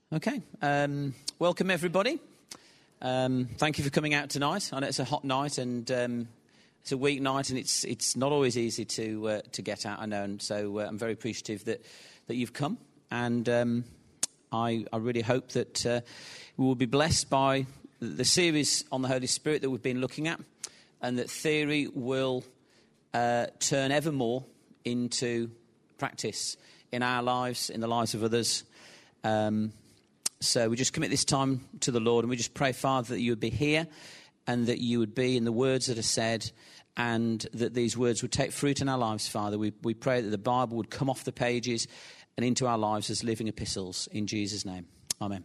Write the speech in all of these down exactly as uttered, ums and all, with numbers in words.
Okay, um, welcome everybody. Um, thank you for coming out tonight. I know it's a hot night and um, it's a weeknight, and it's it's not always easy to uh, to get out. I know, and so uh, I'm very appreciative that that you've come, and um, I I really hope that uh, we will be blessed by the series on the Holy Spirit that we've been looking at, and that theory will uh, turn ever more into practice in our lives, in the lives of others. Um, So we just commit this time to the Lord, and we just pray, Father, that you would be here and that you would be in the words that are said, and that these words would take fruit in our lives, Father. We, we pray that the Bible would come off the pages and into our lives as living epistles. In Jesus' name, amen.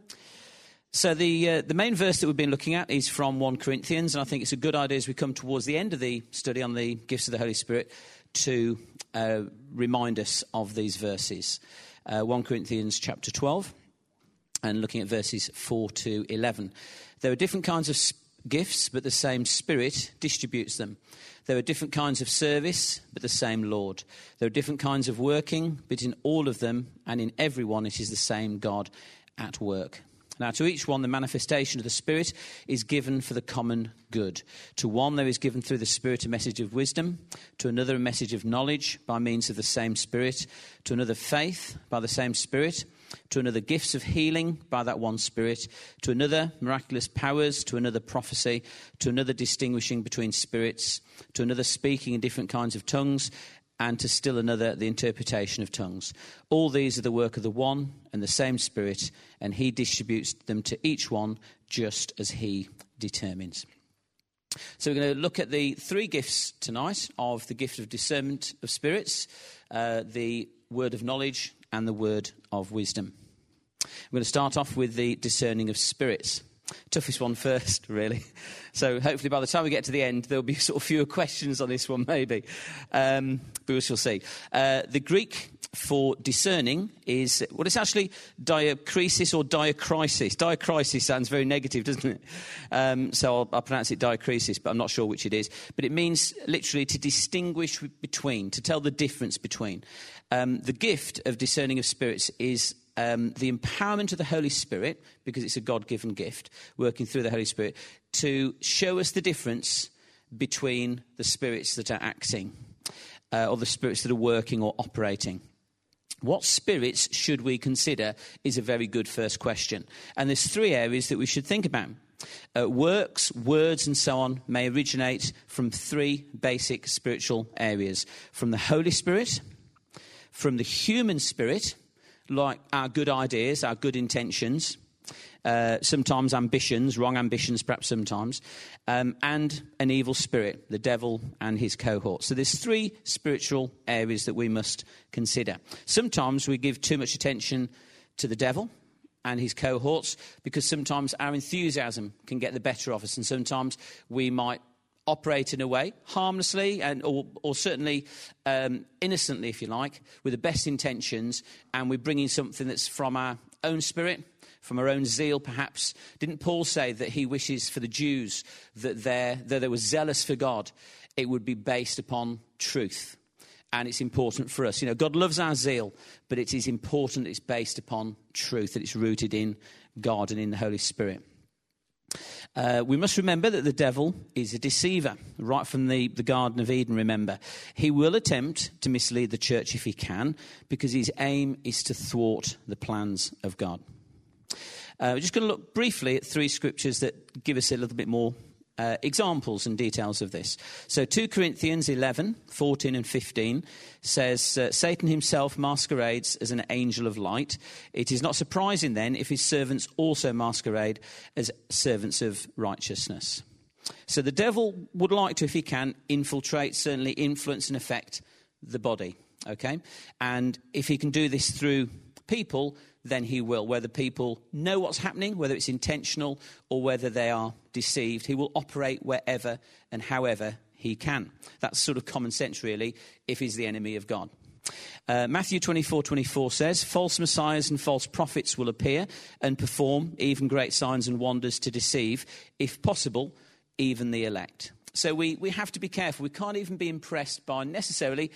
So the uh, the main verse that we've been looking at is from First Corinthians, and I think it's a good idea as we come towards the end of the study on the gifts of the Holy Spirit to uh, remind us of these verses. Uh, First Corinthians chapter twelve. And looking at verses four to eleven. There are different kinds of gifts, but the same Spirit distributes them. There are different kinds of service, but the same Lord. There are different kinds of working, but in all of them and in everyone it is the same God at work. Now, to each one, the manifestation of the Spirit is given for the common good. To one, there is given through the Spirit a message of wisdom. To another, a message of knowledge by means of the same Spirit. To another, faith by the same Spirit. To another, gifts of healing by that one Spirit. To another, miraculous powers. To another, prophecy. To another, distinguishing between spirits. To another, speaking in different kinds of tongues. And to still another, the interpretation of tongues. All these are the work of the one and the same Spirit, and he distributes them to each one just as he determines. So we're going to look at the three gifts tonight of the gift of discernment of spirits, uh, the word of knowledge, and the word of wisdom. We're going to start off with the discerning of spirits. Toughest one first, really. So hopefully by the time we get to the end, there'll be sort of fewer questions on this one, maybe. Um, but we shall see. Uh, the Greek for discerning is, well, it's actually diakrisis or diacrisis. Diacrisis sounds very negative, doesn't it? Um, so I'll, I'll pronounce it diakrisis, but I'm not sure which it is. But it means literally to distinguish between, to tell the difference between. Um, the gift of discerning of spirits is Um, the empowerment of the Holy Spirit, because it's a God-given gift, working through the Holy Spirit, to show us the difference between the spirits that are acting uh, or the spirits that are working or operating. What spirits should we consider is a very good first question. And there's three areas that we should think about. Uh, works, words, and so on may originate from three basic spiritual areas. From the Holy Spirit, from the human spirit, like our good ideas, our good intentions, uh, sometimes ambitions, wrong ambitions perhaps sometimes, um, and an evil spirit, the devil and his cohorts. So there's three spiritual areas that we must consider. Sometimes we give too much attention to the devil and his cohorts because sometimes our enthusiasm can get the better of us, and sometimes we might operate in a way, harmlessly and or, or certainly um, innocently, if you like, with the best intentions, and we bring in something that's from our own spirit, from our own zeal perhaps. Didn't Paul say that he wishes for the Jews that though they were zealous for God, it would be based upon truth? And it's important for us. You know, God loves our zeal, but it is important that it's based upon truth, that it's rooted in God and in the Holy Spirit. Uh, we must remember that the devil is a deceiver, right from the, the Garden of Eden, remember. He will attempt to mislead the church if he can, because his aim is to thwart the plans of God. Uh, we're just going to look briefly at three scriptures that give us a little bit more uh, examples and details of this. So Second Corinthians eleven, fourteen and fifteen says, uh, Satan himself masquerades as an angel of light. It is not surprising then if his servants also masquerade as servants of righteousness. So the devil would like to, if he can, infiltrate, certainly influence and affect the body, okay? And if he can do this through people, then he will, whether people know what's happening, whether it's intentional or whether they are deceived. He will operate wherever and however he can. That's sort of common sense, really, if he's the enemy of God. Uh, Matthew twenty-four twenty-four says, false messiahs and false prophets will appear and perform even great signs and wonders to deceive, if possible, even the elect. So we, we have to be careful. We can't even be impressed by necessarily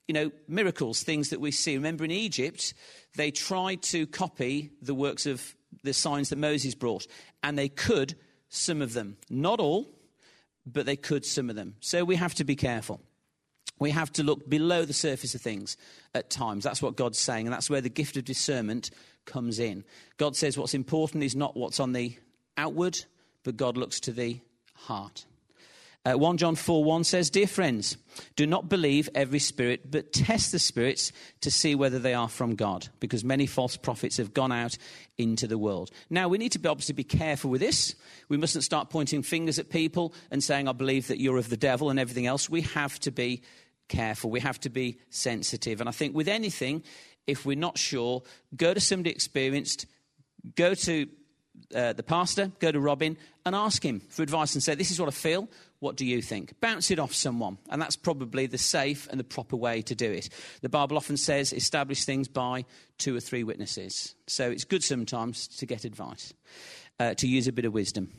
you know, miracles, things that we see. Remember in Egypt, they tried to copy the works of the signs that Moses brought, and they could some of them. Not all, but they could some of them. So we have to be careful. We have to look below the surface of things at times. That's what God's saying, and that's where the gift of discernment comes in. God says what's important is not what's on the outward, but God looks to the heart. Uh, First John four one says, "Dear friends, do not believe every spirit, but test the spirits to see whether they are from God, because many false prophets have gone out into the world." Now, we need to be, obviously be careful with this. We mustn't start pointing fingers at people and saying, "I believe that you're of the devil," and everything else. We have to be careful. We have to be sensitive. And I think with anything, if we're not sure, go to somebody experienced, go to uh, the pastor, go to Robin, and ask him for advice and say, "This is what I feel. What do you think?" Bounce it off someone. And that's probably the safe and the proper way to do it. The Bible often says, establish things by two or three witnesses. So it's good sometimes to get advice, uh, to use a bit of wisdom.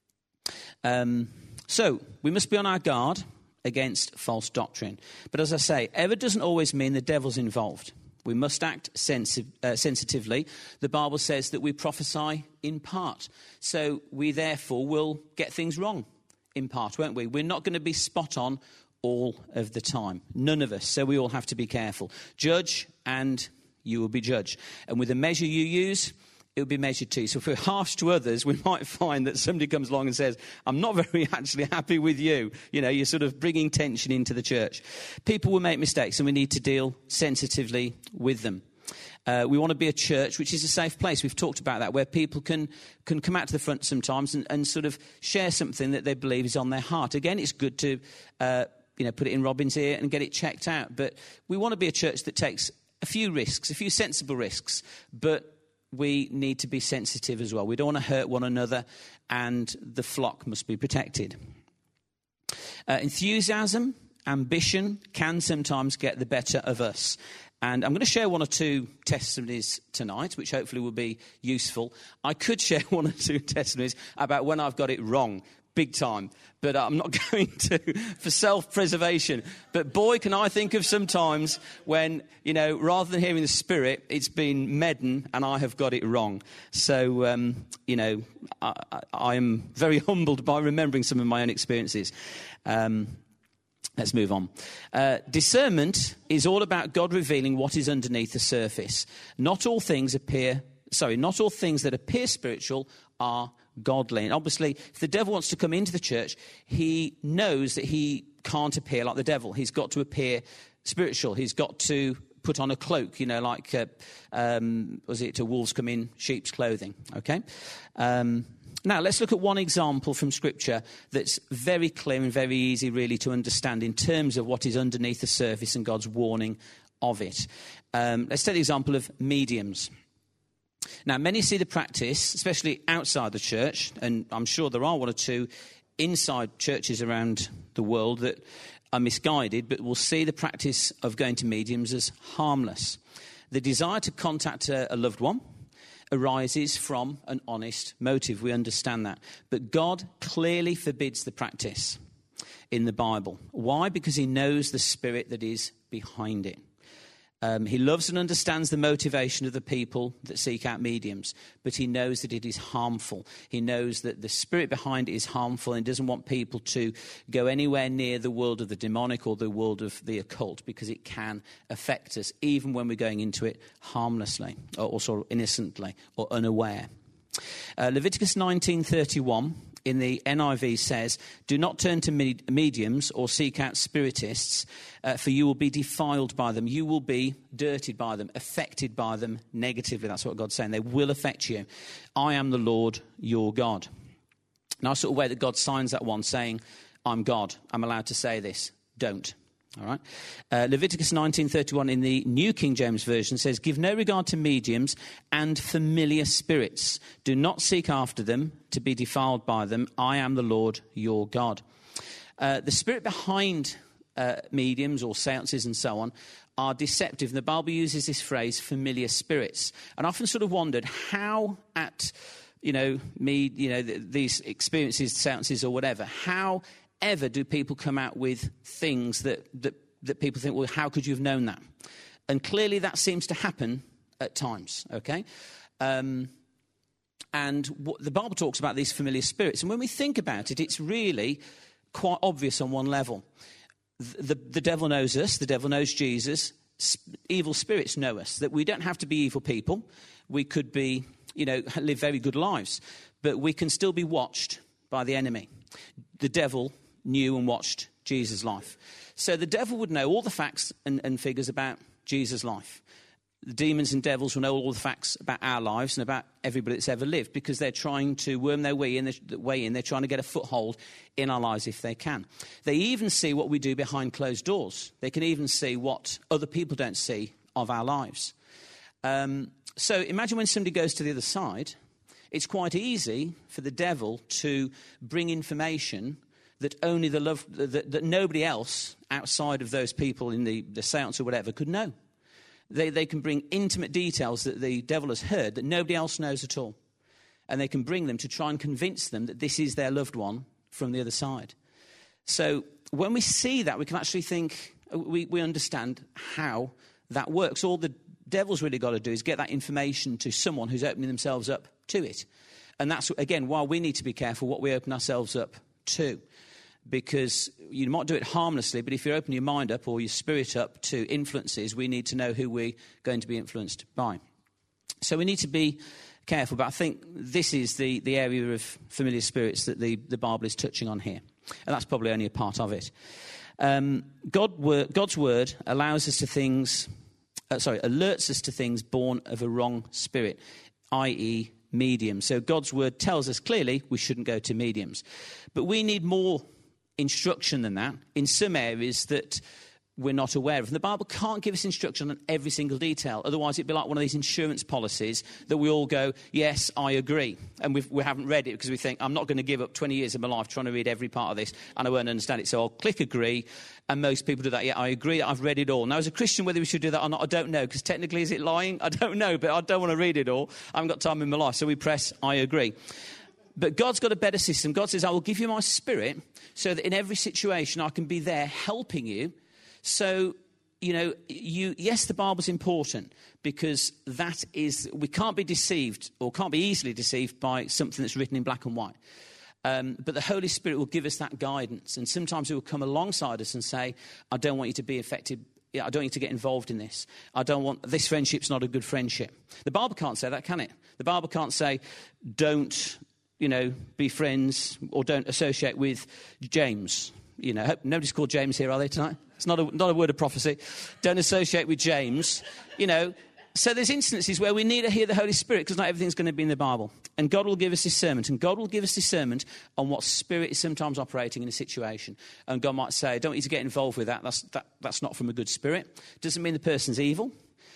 Um, so we must be on our guard against false doctrine. But as I say, ever doesn't always mean the devil's involved. We must act sensi- uh, sensitively. The Bible says that we prophesy in part. So we therefore will get things wrong in part, won't we? We're not going to be spot on all of the time. None of us. So we all have to be careful. Judge and you will be judged. And with the measure you use, it will be measured to you. So if we're harsh to others, we might find that somebody comes along and says, "I'm not very actually happy with you." You know, you're sort of bringing tension into the church. People will make mistakes and we need to deal sensitively with them. Uh, we want to be a church which is a safe place. We've talked about that, where people can can come out to the front sometimes and, and sort of share something that they believe is on their heart. Again, it's good to uh, you know put it in Robin's ear and get it checked out. But we want to be a church that takes a few risks, a few sensible risks, but we need to be sensitive as well. We don't want to hurt one another, and the flock must be protected. Uh, enthusiasm, ambition can sometimes get the better of us. And I'm going to share one or two testimonies tonight, which hopefully will be useful. I could share one or two testimonies about when I've got it wrong, big time, but I'm not going to for self-preservation. But boy, can I think of some times when, you know, rather than hearing the Spirit, it's been Medden and I have got it wrong. So, um, you know, I, I am very humbled by remembering some of my own experiences. Um Let's move on. Uh, discernment is all about God revealing what is underneath the surface. Not all things appear, sorry, not all things that appear spiritual are godly. And obviously, if the devil wants to come into the church, he knows that he can't appear like the devil. He's got to appear spiritual. He's got to put on a cloak, you know, like, uh, um, was it, to wolves come in sheep's clothing, okay? Um Now, let's look at one example from Scripture that's very clear and very easy, really, to understand in terms of what is underneath the surface and God's warning of it. Um, let's take the example of mediums. Now, many see the practice, especially outside the church, and I'm sure there are one or two inside churches around the world that are misguided, but will see the practice of going to mediums as harmless. The desire to contact a, a loved one arises from an honest motive. We understand that. But God clearly forbids the practice in the Bible. Why? Because he knows the spirit that is behind it. Um, he loves and understands the motivation of the people that seek out mediums, but he knows that it is harmful. He knows that the spirit behind it is harmful and doesn't want people to go anywhere near the world of the demonic or the world of the occult, because it can affect us, even when we're going into it harmlessly or, or sort of innocently or unaware. Uh, Leviticus nineteen thirty-one in the N I V says, "Do not turn to med- mediums or seek out spiritists, uh, for you will be defiled by them. You will be dirtied by them, affected by them negatively." That's what God's saying. They will affect you. I am the Lord your God. Nice sort of way that God signs that one, saying, I'm God. I'm allowed to say this. Don't. All right. Uh, Leviticus nineteen thirty-one in the New King James Version says, "Give no regard to mediums and familiar spirits. Do not seek after them to be defiled by them. I am the Lord your God." Uh, the spirit behind uh, mediums or seances and so on are deceptive. And the Bible uses this phrase, familiar spirits. And I often sort of wondered how at, you know, me, you know, th- these experiences, seances or whatever, how ever do people come out with things that, that that people think, well, how could you have known that? And clearly that seems to happen at times, okay? Um, and what, the Bible talks about these familiar spirits. And when we think about it, it's really quite obvious on one level. The, the, the devil knows us. The devil knows Jesus. Sp- evil spirits know us. That we don't have to be evil people. We could be, you know, live very good lives. But we can still be watched by the enemy. The devil knew and watched Jesus' life. So the devil would know all the facts and, and figures about Jesus' life. The demons and devils will know all the facts about our lives and about everybody that's ever lived, because they're trying to worm their way in, their way in. They're trying to get a foothold in our lives if they can. They even see what we do behind closed doors. They can even see what other people don't see of our lives. Um, so imagine when somebody goes to the other side, it's quite easy for the devil to bring information that only the love, that, that nobody else outside of those people in the, the seance or whatever could know. They, they can bring intimate details that the devil has heard that nobody else knows at all. And they can bring them to try and convince them that this is their loved one from the other side. So when we see that, we can actually think, we, we understand how that works. All the devil's really got to do is get that information to someone who's opening themselves up to it. And that's, again, why we need to be careful what we open ourselves up to. Because you might do it harmlessly, but if you open your mind up or your spirit up to influences, we need to know who we're going to be influenced by. So we need to be careful, but I think this is the, the area of familiar spirits that the, the Bible is touching on here. And that's probably only a part of it. Um, God, God's word allows us to things, uh, sorry, alerts us to things born of a wrong spirit, that is medium. So God's word tells us clearly we shouldn't go to mediums. But we need more instruction than that in some areas that we're not aware of. And the Bible can't give us instruction on every single detail. Otherwise, it'd be like one of these insurance policies that we all go, yes, I agree. And we've, we haven't read it because we think, I'm not going to give up twenty years of my life trying to read every part of this and I won't understand it. So I'll click agree. And most people do that. Yeah, I agree. I've read it all. Now, as a Christian, whether we should do that or not, I don't know. Because technically, is it lying? I don't know. But I don't want to read it all. I haven't got time in my life. So we press I agree. But God's got a better system. God says, I will give you my spirit so that in every situation I can be there helping you. So, you know, you yes, the Bible's important because that is, we can't be deceived or can't be easily deceived by something that's written in black and white. Um, but the Holy Spirit will give us that guidance. And sometimes He will come alongside us and say, I don't want you to be affected. I don't want you to get involved in this. I don't want, this friendship's not a good friendship. The Bible can't say that, can it? The Bible can't say, don't, you know, be friends or don't associate with James. You know, hope nobody's called James here, are they, tonight? It's not a, not a word of prophecy. Don't associate with James. You know, so there's instances where we need to hear the Holy Spirit because not everything's going to be in the Bible. And God will give us discernment. And God will give us discernment on what spirit is sometimes operating in a situation. And God might say, I don't want you to get involved with that. That's, that, that's not from a good spirit. Doesn't mean the person's evil.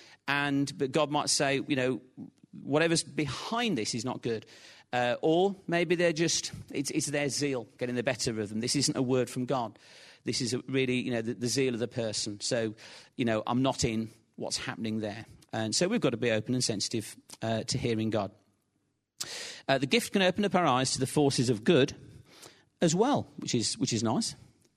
And but God might say, you know, whatever's behind this is not good. Uh, or maybe they're just, it's, it's their zeal getting the better of them. This isn't a word from God. This is a really, you know, the, the zeal of the person. So, you know, I'm not in what's happening there. And so we've got to be open and sensitive uh, to hearing God. Uh, the gift can open up our eyes to the forces of good as well, which is which is nice.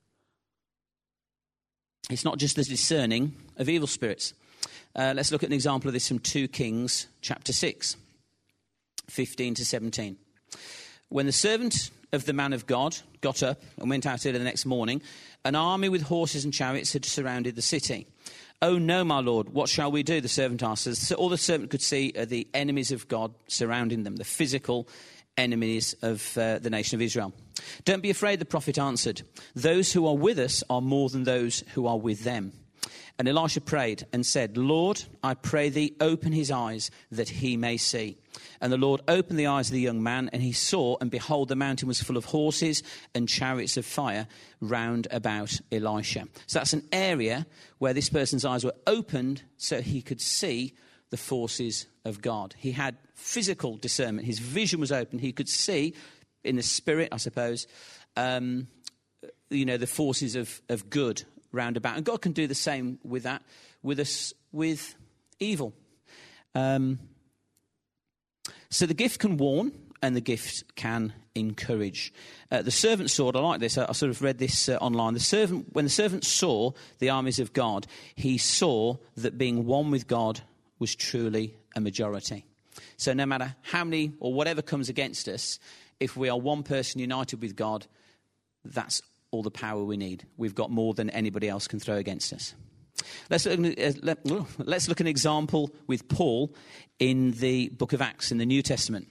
It's not just the discerning of evil spirits. Uh, let's look at an example of this from Second Kings chapter six, fifteen to seventeen. When the servant of the man of God got up and went out early the next morning, an army with horses and chariots had surrounded the city. Oh, no, my lord, what shall we do? The servant asked. So all the servant could see are the enemies of God surrounding them, the physical enemies of uh, the nation of Israel. Don't be afraid, the prophet answered. Those who are with us are more than those who are with them. And Elisha prayed and said, Lord, I pray thee, open his eyes that he may see. And the Lord opened the eyes of the young man, and he saw, and behold, the mountain was full of horses and chariots of fire round about Elisha. So that's an area where this person's eyes were opened so he could see the forces of God. He had physical discernment. His vision was open. He could see, in the spirit, I suppose, um, you know, the forces of, of good round about. And God can do the same with that, with us, with evil. Um, so the gift can warn and the gift can encourage. Uh, the servant saw, I like this, I, I sort of read this uh, online. The servant, when the servant saw the armies of God, he saw that being one with God was truly a majority. So no matter how many or whatever comes against us, if we are one person united with God, that's all the power we need. We've got more than anybody else can throw against us. Let's look, uh, let, let's look at an example with Paul in the book of Acts in the New Testament.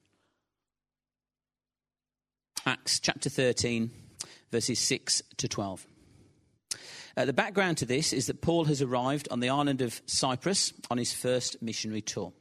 Acts chapter thirteen, verses six to twelve. Uh, the background to this is that Paul has arrived on the island of Cyprus on his first missionary tour.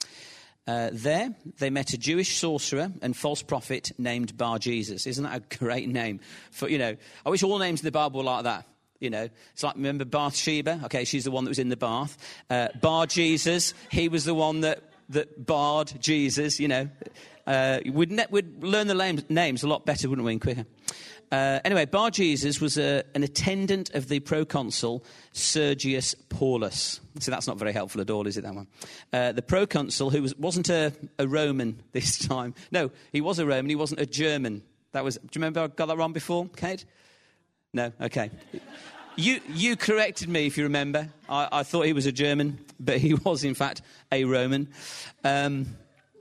Uh, there, they met a Jewish sorcerer and false prophet named Bar-Jesus. Isn't that a great name? For, you know, I wish all names in the Bible were like that. You know, it's like, remember Bathsheba? Okay, she's the one that was in the bath. Uh, Bar-Jesus, he was the one that, that barred Jesus, you know. Uh, we'd, ne- we'd learn the lame- names a lot better, wouldn't we, and quicker. Uh, anyway, Bar-Jesus was a, an attendant of the proconsul Sergius Paulus. So that's not very helpful at all, is it, that one? Uh, the proconsul, who was, wasn't a, a Roman this time. No, he was a Roman, he wasn't a German. That was. Do you remember I got that wrong before, Kate? No? Okay. You you corrected me, if you remember. I, I thought he was a German, but he was, in fact, a Roman. Um,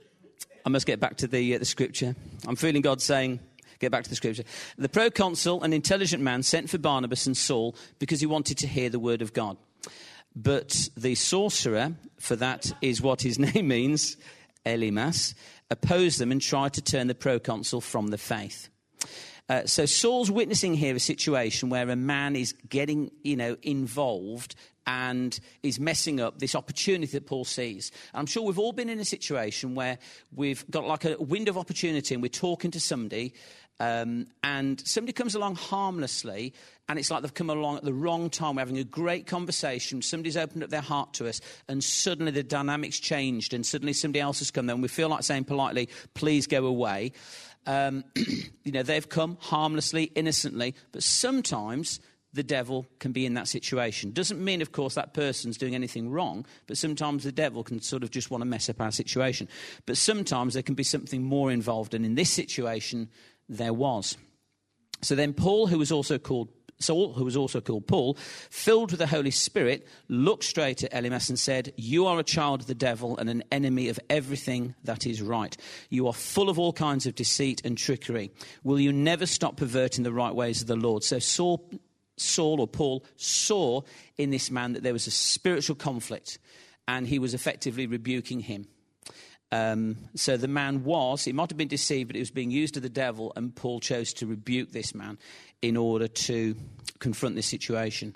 I must get back to the, uh, the scripture. I'm feeling God saying... Get back to the scripture. The proconsul, an intelligent man, sent for Barnabas and Saul because he wanted to hear the word of God. But the sorcerer, for that is what his name means, Elymas, opposed them and tried to turn the proconsul from the faith. Uh, so Saul's witnessing here a situation where a man is getting, you know, involved and is messing up this opportunity that Paul sees. I'm sure we've all been in a situation where we've got like a window of opportunity and we're talking to somebody um, and somebody comes along harmlessly and it's like they've come along at the wrong time. We're having a great conversation. Somebody's opened up their heart to us and suddenly the dynamic's changed and suddenly somebody else has come there and we feel like saying politely, please go away. Um, you know, they've come harmlessly, innocently, but sometimes the devil can be in that situation. Doesn't mean, of course, that person's doing anything wrong, but sometimes the devil can sort of just want to mess up our situation. But sometimes there can be something more involved, and in this situation, there was. So then Paul, who was also called Saul, who was also called Paul, filled with the Holy Spirit, looked straight at Elymas and said, "You are a child of the devil and an enemy of everything that is right. You are full of all kinds of deceit and trickery. Will you never stop perverting the right ways of the Lord?" So Saul, Saul or Paul saw in this man that there was a spiritual conflict and he was effectively rebuking him. Um, so the man was, he might have been deceived, but it was being used of the devil, and Paul chose to rebuke this man in order to confront this situation.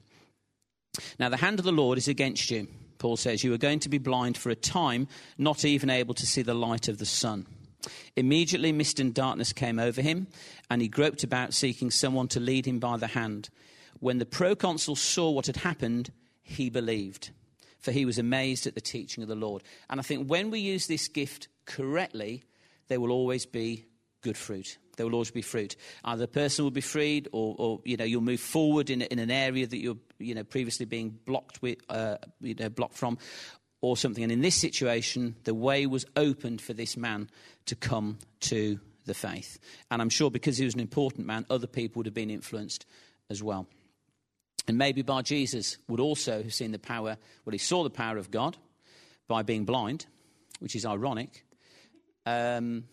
Now, the hand of the Lord is against you, Paul says. You are going to be blind for a time, not even able to see the light of the sun. Immediately mist and darkness came over him, and he groped about seeking someone to lead him by the hand. When the proconsul saw what had happened, he believed, for he was amazed at the teaching of the Lord. And I think when we use this gift correctly, there will always be good fruit. There will always be fruit. Either the person will be freed, or, or you know, you'll move forward in, in an area that you're, you know, previously being blocked with, uh, you know, blocked from, or something. And in this situation, the way was opened for this man to come to the faith. And I'm sure because he was an important man, other people would have been influenced as well. And maybe Bar-Jesus would also have seen the power, well, he saw the power of God by being blind, which is ironic. Um,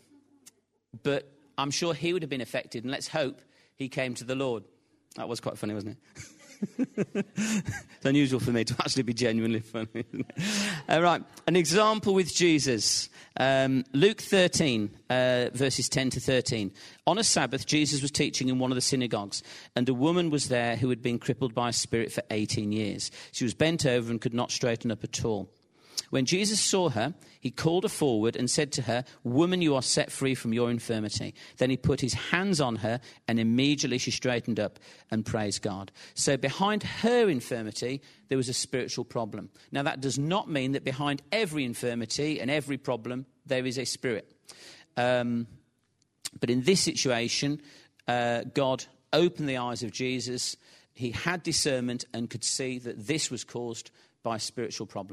but I'm sure he would have been affected, and let's hope he came to the Lord. That was quite funny, wasn't it? It's unusual for me to actually be genuinely funny, isn't it? All right, an example with Jesus. Um, Luke thirteen, uh, verses ten to thirteen. On a Sabbath, Jesus was teaching in one of the synagogues, and a woman was there who had been crippled by a spirit for eighteen years. She was bent over and could not straighten up at all. When Jesus saw her, he called her forward and said to her, "Woman, you are set free from your infirmity." Then he put his hands on her, and immediately she straightened up and praised God. So behind her infirmity, there was a spiritual problem. Now, that does not mean that behind every infirmity and every problem, there is a spirit. Um, but in this situation, uh, God opened the eyes of Jesus. He had discernment and could see that this was caused by a spiritual problem.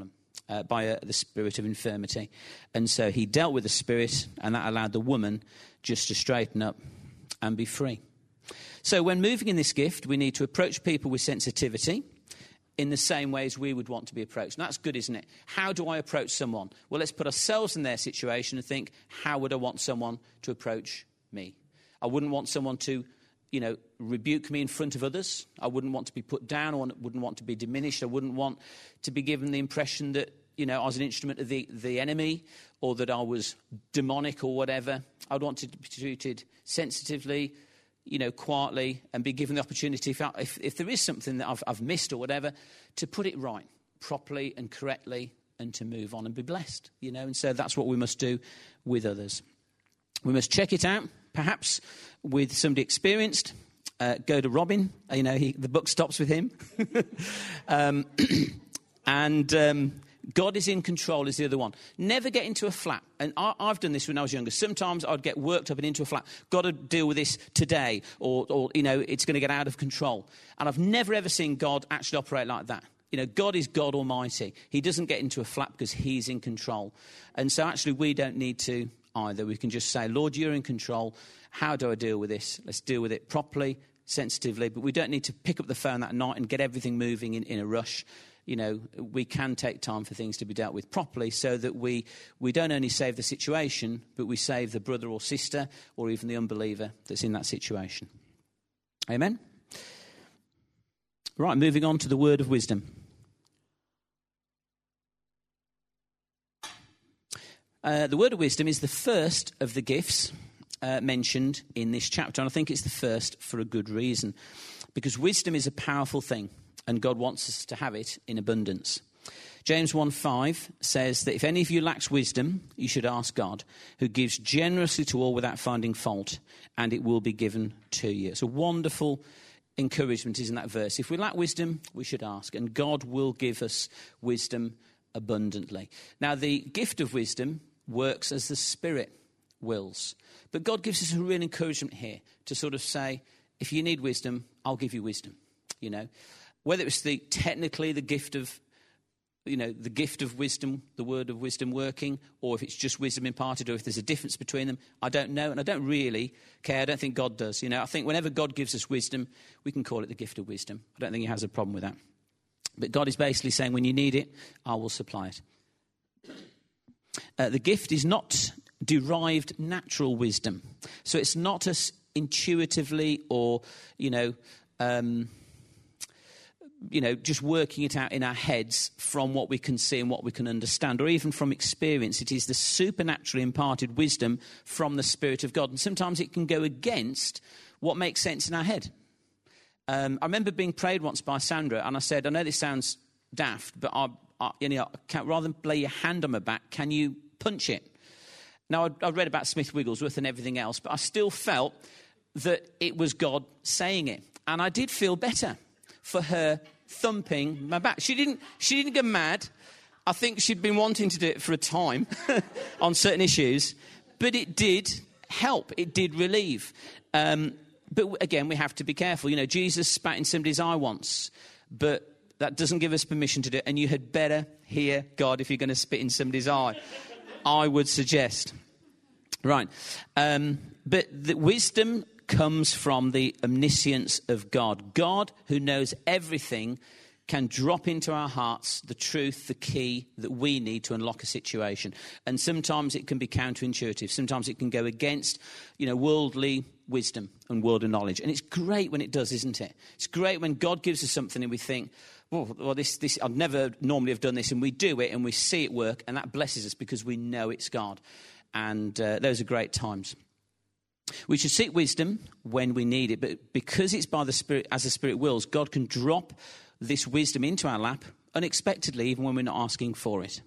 uh, by uh, the spirit of infirmity. And so he dealt with the spirit, and that allowed the woman just to straighten up and be free. So when moving in this gift, we need to approach people with sensitivity in the same way as we would want to be approached. And that's good, isn't it? How do I approach someone? Well, let's put ourselves in their situation and think, how would I want someone to approach me? I wouldn't want someone to, you know, rebuke me in front of others. I wouldn't want to be put down. I wouldn't want to be diminished. I wouldn't want to be given the impression that, you know, I was an instrument of the, the enemy, or that I was demonic or whatever. I'd want to be treated sensitively, you know, quietly, and be given the opportunity, if, I, if, if there is something that I've, I've missed or whatever, to put it right, properly and correctly, and to move on and be blessed, you know. And so that's what we must do with others. We must check it out, perhaps with somebody experienced. Uh, go to Robin, you know, he, the book stops with him. um, and... Um, God is in control is the other one. Never get into a flap. And I, I've done this when I was younger. Sometimes I'd get worked up and into a flap. Got to deal with this today, or, or you know, it's going to get out of control. And I've never, ever seen God actually operate like that. You know, God is God Almighty. He doesn't get into a flap because he's in control. And so actually we don't need to either. We can just say, Lord, you're in control. How do I deal with this? Let's deal with it properly, sensitively. But we don't need to pick up the phone that night and get everything moving in, in a rush. You know, we can take time for things to be dealt with properly, so that we, we don't only save the situation, but we save the brother or sister or even the unbeliever that's in that situation. Amen? Right, moving on to the word of wisdom. Uh, the word of wisdom is the first of the gifts uh, mentioned in this chapter, and I think it's the first for a good reason, because wisdom is a powerful thing. And God wants us to have it in abundance. James one five says that if any of you lacks wisdom, you should ask God, who gives generously to all without finding fault, and it will be given to you. It's a wonderful encouragement, isn't that verse? If we lack wisdom, we should ask, and God will give us wisdom abundantly. Now, the gift of wisdom works as the Spirit wills. But God gives us a real encouragement here to sort of say, if you need wisdom, I'll give you wisdom, you know. Whether it's the technically the gift of, you know, the gift of wisdom, the word of wisdom working, or if it's just wisdom imparted, or if there's a difference between them, I don't know, and I don't really care. I don't think God does. You know, I think whenever God gives us wisdom, we can call it the gift of wisdom. I don't think he has a problem with that. But God is basically saying, when you need it, I will supply it. Uh, the gift is not derived natural wisdom. So it's not us intuitively or, you know... Um, you know, just working it out in our heads from what we can see and what we can understand, or even from experience. It is the supernaturally imparted wisdom from the Spirit of God. And sometimes it can go against what makes sense in our head. Um, I remember being prayed once by Sandra, and I said, I know this sounds daft, but I, I, you know, can, rather than lay your hand on my back, can you punch it? Now, I'd, I'd read about Smith Wigglesworth and everything else, but I still felt that it was God saying it. And I did feel better for her thumping my back. She didn't she didn't get mad. I think she'd been wanting to do it for a time on certain issues, but it did help. It did relieve. Um, but again, we have to be careful. You know, Jesus spat in somebody's eye once, but that doesn't give us permission to do it. And you had better hear God if you're going to spit in somebody's eye, I would suggest. Right. Um, but the wisdom comes from the omniscience of God. God, who knows everything, can drop into our hearts the truth, the key that we need to unlock a situation. And sometimes it can be counterintuitive. Sometimes it can go against, you know, worldly wisdom and worldly knowledge. And it's great when it does, isn't it? It's great when God gives us something and we think, oh, well, this, this, I'd never normally have done this, and we do it and we see it work, and that blesses us because we know it's God. And uh, those are great times. We should seek wisdom when we need it, but because it's by the Spirit, as the Spirit wills, God can drop this wisdom into our lap unexpectedly, even when we're not asking for it.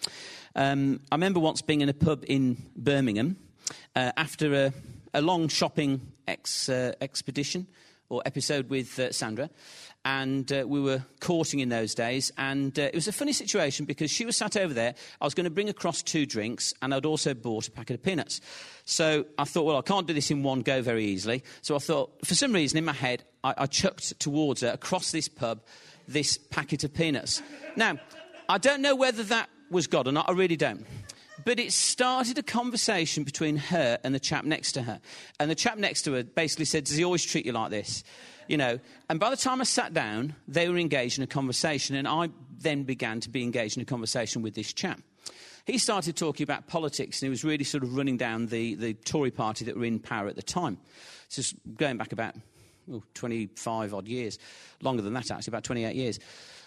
Um, I remember once being in a pub in Birmingham uh, after a, a long shopping ex, uh, expedition or episode with uh, Sandra, and uh, we were courting in those days, and uh, it was a funny situation because she was sat over there. I was going to bring across two drinks, and I'd also bought a packet of peanuts. So I thought, well, I can't do this in one go very easily. So I thought, for some reason in my head, I, I chucked towards her, across this pub, this packet of peanuts. Now, I don't know whether that was God or not, I really don't. But it started a conversation between her and the chap next to her. And the chap next to her basically said, does he always treat you like this? You know, and by the time I sat down, they were engaged in a conversation, and I then began to be engaged in a conversation with this chap. He started talking about politics, and he was really sort of running down the, the Tory party that were in power at the time. This is going back about oh, twenty-five odd years, longer than that actually, about twenty-eight years.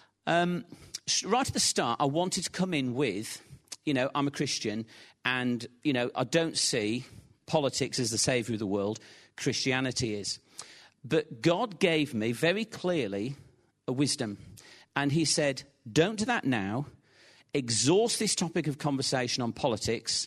Um, right at the start, I wanted to come in with, you know, I'm a Christian, and, you know, I don't see politics as the saviour of the world. Christianity is. But God gave me very clearly a wisdom. And he said, don't do that now. Exhaust this topic of conversation on politics,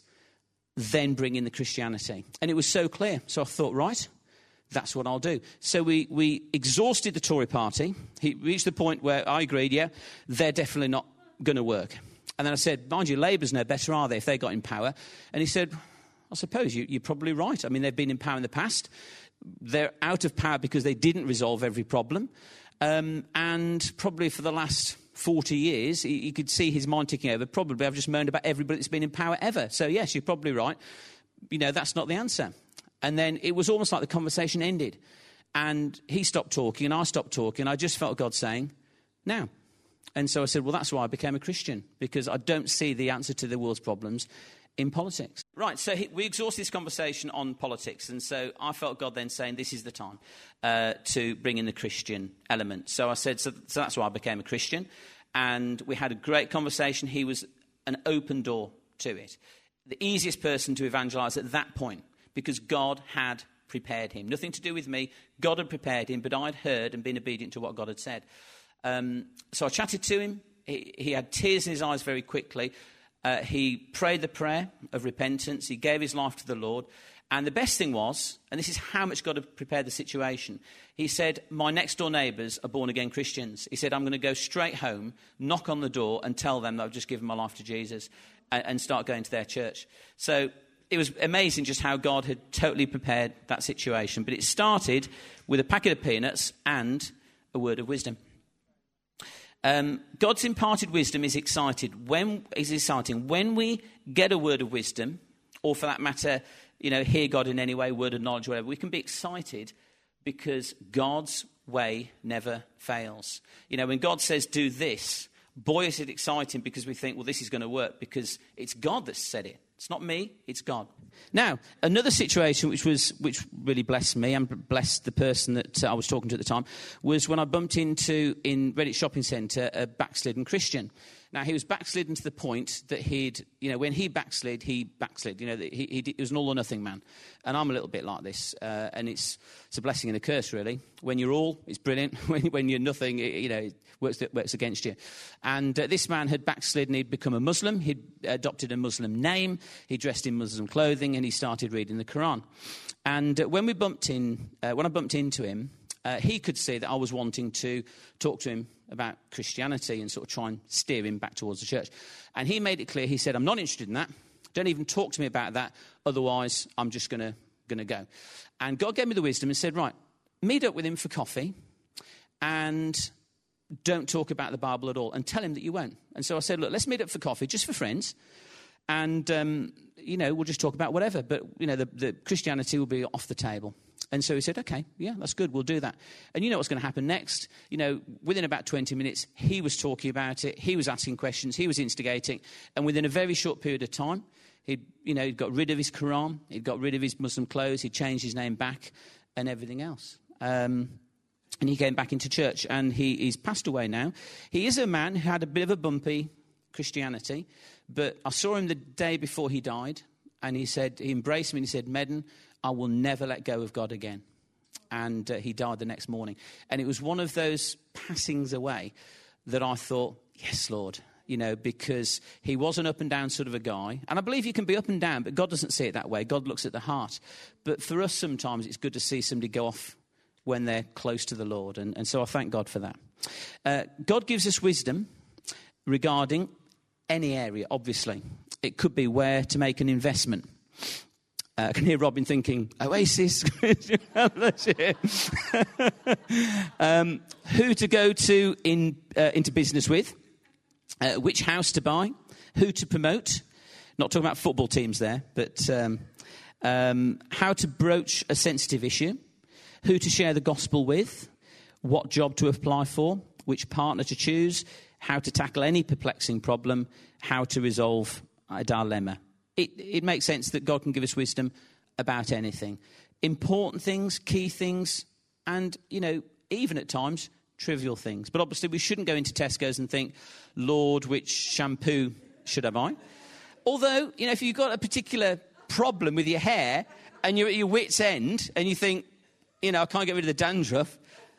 then bring in the Christianity. And it was so clear. So I thought, right, that's what I'll do. So we, we exhausted the Tory party. He reached the point where I agreed, yeah, they're definitely not going to work. And then I said, mind you, Labour's no better, are they, if they got in power? And he said, I suppose you, you're probably right. I mean, they've been in power in the past. They're out of power because they didn't resolve every problem. Um, and probably for the last forty years, you could see his mind ticking over. Probably I've just moaned about everybody that's been in power ever. So, yes, you're probably right. You know, that's not the answer. And then it was almost like the conversation ended. And he stopped talking and I stopped talking. I just felt God saying, now. And so I said, well, that's why I became a Christian, because I don't see the answer to the world's problems in politics. Right, so he, we exhausted this conversation on politics, and so I felt God then saying this is the time uh, to bring in the Christian element. So I said, so, so that's why I became a Christian, and we had a great conversation. He was an open door to it. The easiest person to evangelise at that point, because God had prepared him. Nothing to do with me. God had prepared him, but I'd heard and been obedient to what God had said. Um, so I chatted to him. He, he had tears in his eyes very quickly. Uh, he prayed the prayer of repentance. He gave his life to the Lord. And the best thing was, and this is how much God had prepared the situation, he said, my next-door neighbours are born-again Christians. He said, I'm going to go straight home, knock on the door and tell them that I've just given my life to Jesus and, and start going to their church. So it was amazing just how God had totally prepared that situation. But it started with a packet of peanuts and a word of wisdom. Um, God's imparted wisdom is excited when is exciting when we get a word of wisdom, or for that matter, you know, hear God in any way, word of knowledge, whatever. We can be excited because God's way never fails. You know, when God says do this, boy, is it exciting, because we think, well, this is going to work because it's God that's said it. It's not me, it's God. Now, another situation which was which really blessed me and blessed the person that uh, I was talking to at the time was when I bumped into, in Redditch Shopping Centre, a backslidden Christian. Now, he was backslidden to the point that he'd, you know, when he backslid, he backslid. You know, he, he, he was an all or nothing man. And I'm a little bit like this. Uh, and it's it's a blessing and a curse, really. When you're all, it's brilliant. When, when you're nothing, it, you know, it works, it works against you. And uh, this man had backslidden. He'd become a Muslim. He'd adopted a Muslim name. He dressed in Muslim clothing, and he started reading the Quran. And uh, when we bumped in, uh, when I bumped into him, uh, he could see that I was wanting to talk to him about Christianity and sort of try and steer him back towards the church. And he made it clear. He said, I'm not interested in that. Don't even talk to me about that. Otherwise, I'm just going to going to go. And God gave me the wisdom and said, right, meet up with him for coffee and don't talk about the Bible at all, and tell him that you won't. And so I said, look, let's meet up for coffee, just for friends. And, um, you know, we'll just talk about whatever. But, you know, the, the Christianity will be off the table. And so he said, OK, yeah, that's good. We'll do that. And you know what's going to happen next? You know, within about twenty minutes, he was talking about it. He was asking questions. He was instigating. And within a very short period of time, he'd, you know, he'd got rid of his Quran. He'd got rid of his Muslim clothes. He'd changed his name back and everything else. Um, and he came back into church. And he, he's passed away now. He is a man who had a bit of a bumpy Christianity. But I saw him the day before he died. And he said, he embraced me and he said, Medden, I will never let go of God again. And uh, he died the next morning. And it was one of those passings away that I thought, yes, Lord, you know, because he was an up and down sort of a guy. And I believe you can be up and down, but God doesn't see it that way. God looks at the heart. But for us, sometimes it's good to see somebody go off when they're close to the Lord. And, and so I thank God for that. Uh, God gives us wisdom regarding any area, obviously. It could be where to make an investment. Uh, I can hear Robin thinking, Oasis, um, who to go to in uh, into business with, uh, which house to buy, who to promote. Not talking about football teams there, but um, um, how to broach a sensitive issue, who to share the gospel with, what job to apply for, which partner to choose, how to tackle any perplexing problem, how to resolve a dilemma. It, it makes sense that God can give us wisdom about anything. Important things, key things, and, you know, even at times, trivial things. But obviously we shouldn't go into Tesco's and think, Lord, which shampoo should I buy? Although, you know, if you've got a particular problem with your hair and you're at your wit's end and you think, you know, I can't get rid of the dandruff,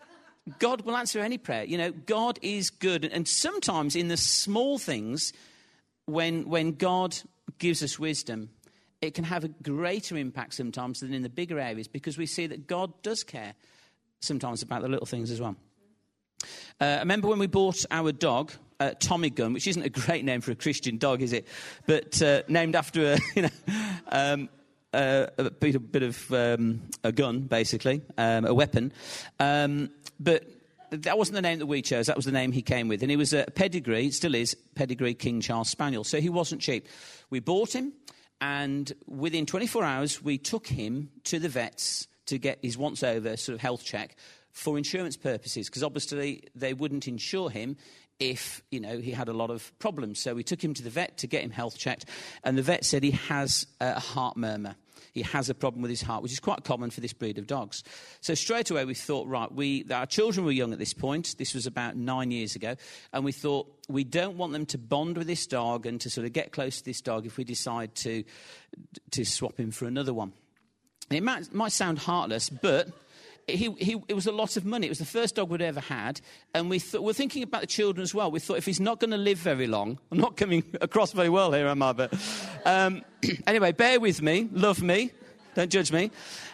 God will answer any prayer. You know, God is good. And sometimes in the small things, when when God gives us wisdom, it can have a greater impact sometimes than in the bigger areas, because we see that God does care sometimes about the little things as well. Uh, I remember when we bought our dog, uh, Tommy Gun, which isn't a great name for a Christian dog, is it? But uh, named after a, you know, um, uh, a bit, a bit of um, a gun, basically, um, a weapon. Um, but that wasn't the name that we chose. That was the name he came with. And he was a pedigree, still is, pedigree King Charles Spaniel. So he wasn't cheap. We bought him, and within twenty-four hours, we took him to the vets to get his once-over sort of health check for insurance purposes, because obviously they wouldn't insure him if, you know, he had a lot of problems. So we took him to the vet to get him health checked, and the vet said he has a heart murmur. He has a problem with his heart, which is quite common for this breed of dogs. So straight away we thought, right, we our children were young at this point. This was about nine years ago. And we thought, we don't want them to bond with this dog and to sort of get close to this dog if we decide to, to swap him for another one. And it might, might sound heartless, but He, he, it was a lot of money. It was the first dog we'd ever had. And we th- we're thinking about the children as well. We thought, if he's not going to live very long, I'm not coming across very well here, am I? But um, anyway, bear with me. Love me. Don't judge me.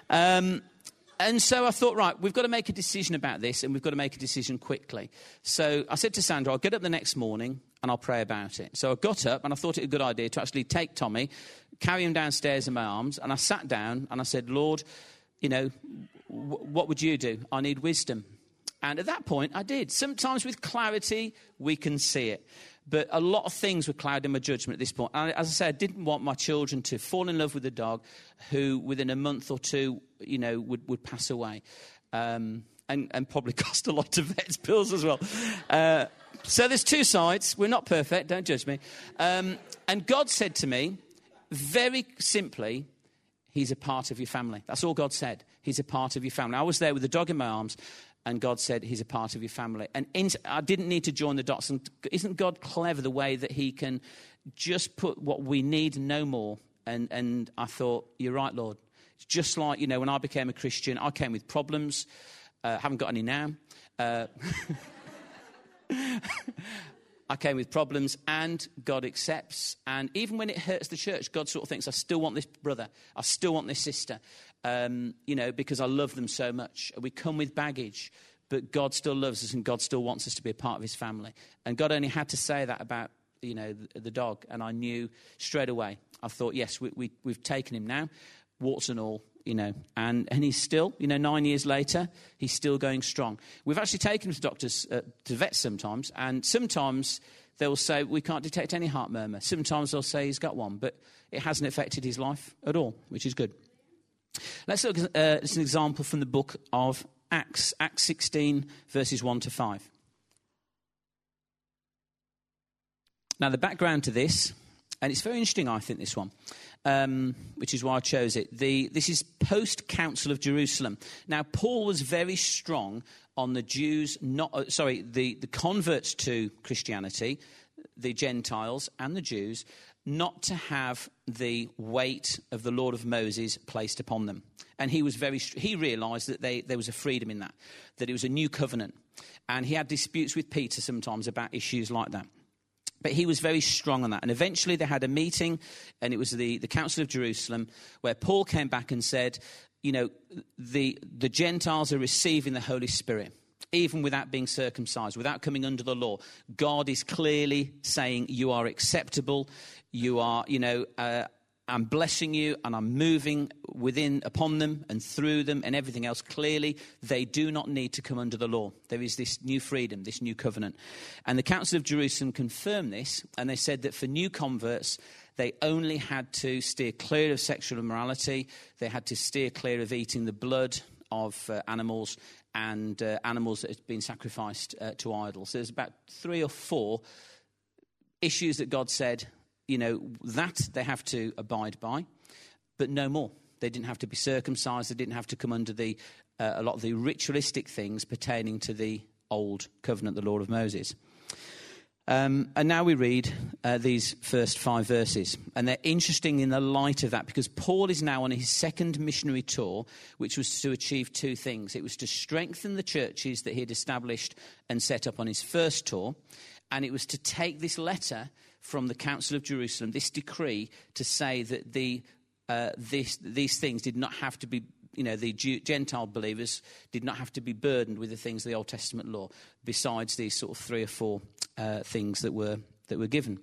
Um, and so I thought, right, we've got to make a decision about this, and we've got to make a decision quickly. So I said to Sandra, I'll get up the next morning and I'll pray about it. So I got up, and I thought it a good idea to actually take Tommy, carry him downstairs in my arms, and I sat down and I said, Lord, you know, what would you do? I need wisdom. And at that point, I did. Sometimes with clarity, we can see it. But a lot of things were clouding my judgment at this point. And as I said, I didn't want my children to fall in love with a dog who, within a month or two, you know, would, would pass away. Um, and, and probably cost a lot of vet's bills as well. Uh, so there's two sides. We're not perfect. Don't judge me. Um, and God said to me, very simply, he's a part of your family. That's all God said. He's a part of your family. I was there with the dog in my arms, and God said, he's a part of your family. And in, I didn't need to join the dots. And isn't God clever the way that he can just put what we need and no more? And, and I thought, you're right, Lord. It's just like, you know, when I became a Christian, I came with problems. Uh, haven't got any now. Uh, I came with problems, and God accepts. And even when it hurts the church, God sort of thinks, I still want this brother. I still want this sister, um, you know, because I love them so much. We come with baggage, but God still loves us, and God still wants us to be a part of his family. And God only had to say that about, you know, the, the dog. And I knew straight away. I thought, yes, we, we, we've taken him now, warts and all. You know, and, and he's still, you know, nine years later, he's still going strong. We've actually taken him to doctors, uh, to vets sometimes, and sometimes they'll say, we can't detect any heart murmur. Sometimes they'll say he's got one, but it hasn't affected his life at all, which is good. Let's look at uh, an example from the book of Acts, Acts sixteen, verses one to five. Now, the background to this, and it's very interesting, I think, this one. Um, which is why I chose it. The, this is post-Council of Jerusalem. Now, Paul was very strong on the Jews, not uh, sorry, the, the converts to Christianity, the Gentiles and the Jews, not to have the weight of the law of Moses placed upon them. And he was very, he realised that they, there was a freedom in that, that it was a new covenant. And he had disputes with Peter sometimes about issues like that. But he was very strong on that. And eventually they had a meeting, and it was the, the Council of Jerusalem, where Paul came back and said, you know, the, the Gentiles are receiving the Holy Spirit, even without being circumcised, without coming under the law. God is clearly saying you are acceptable, you are, you know, uh, I'm blessing you and I'm moving within, upon them and through them and everything else. Clearly, they do not need to come under the law. There is this new freedom, this new covenant. And the Council of Jerusalem confirmed this, and they said that for new converts, they only had to steer clear of sexual immorality. They had to steer clear of eating the blood of uh, animals and uh, animals that had been sacrificed uh, to idols. So there's about three or four issues that God said, you know, that they have to abide by, but no more. They didn't have to be circumcised. They didn't have to come under the uh, a lot of the ritualistic things pertaining to the old covenant, the law of Moses. Um, and now we read uh, these first five verses. And they're interesting in the light of that, because Paul is now on his second missionary tour, which was to achieve two things. It was to strengthen the churches that he had established and set up on his first tour, and it was to take this letter from the Council of Jerusalem, this decree, to say that the uh, this, these things did not have to be, you know, the Jew, Gentile believers did not have to be burdened with the things of the Old Testament law, besides these sort of three or four uh, things that were that were given.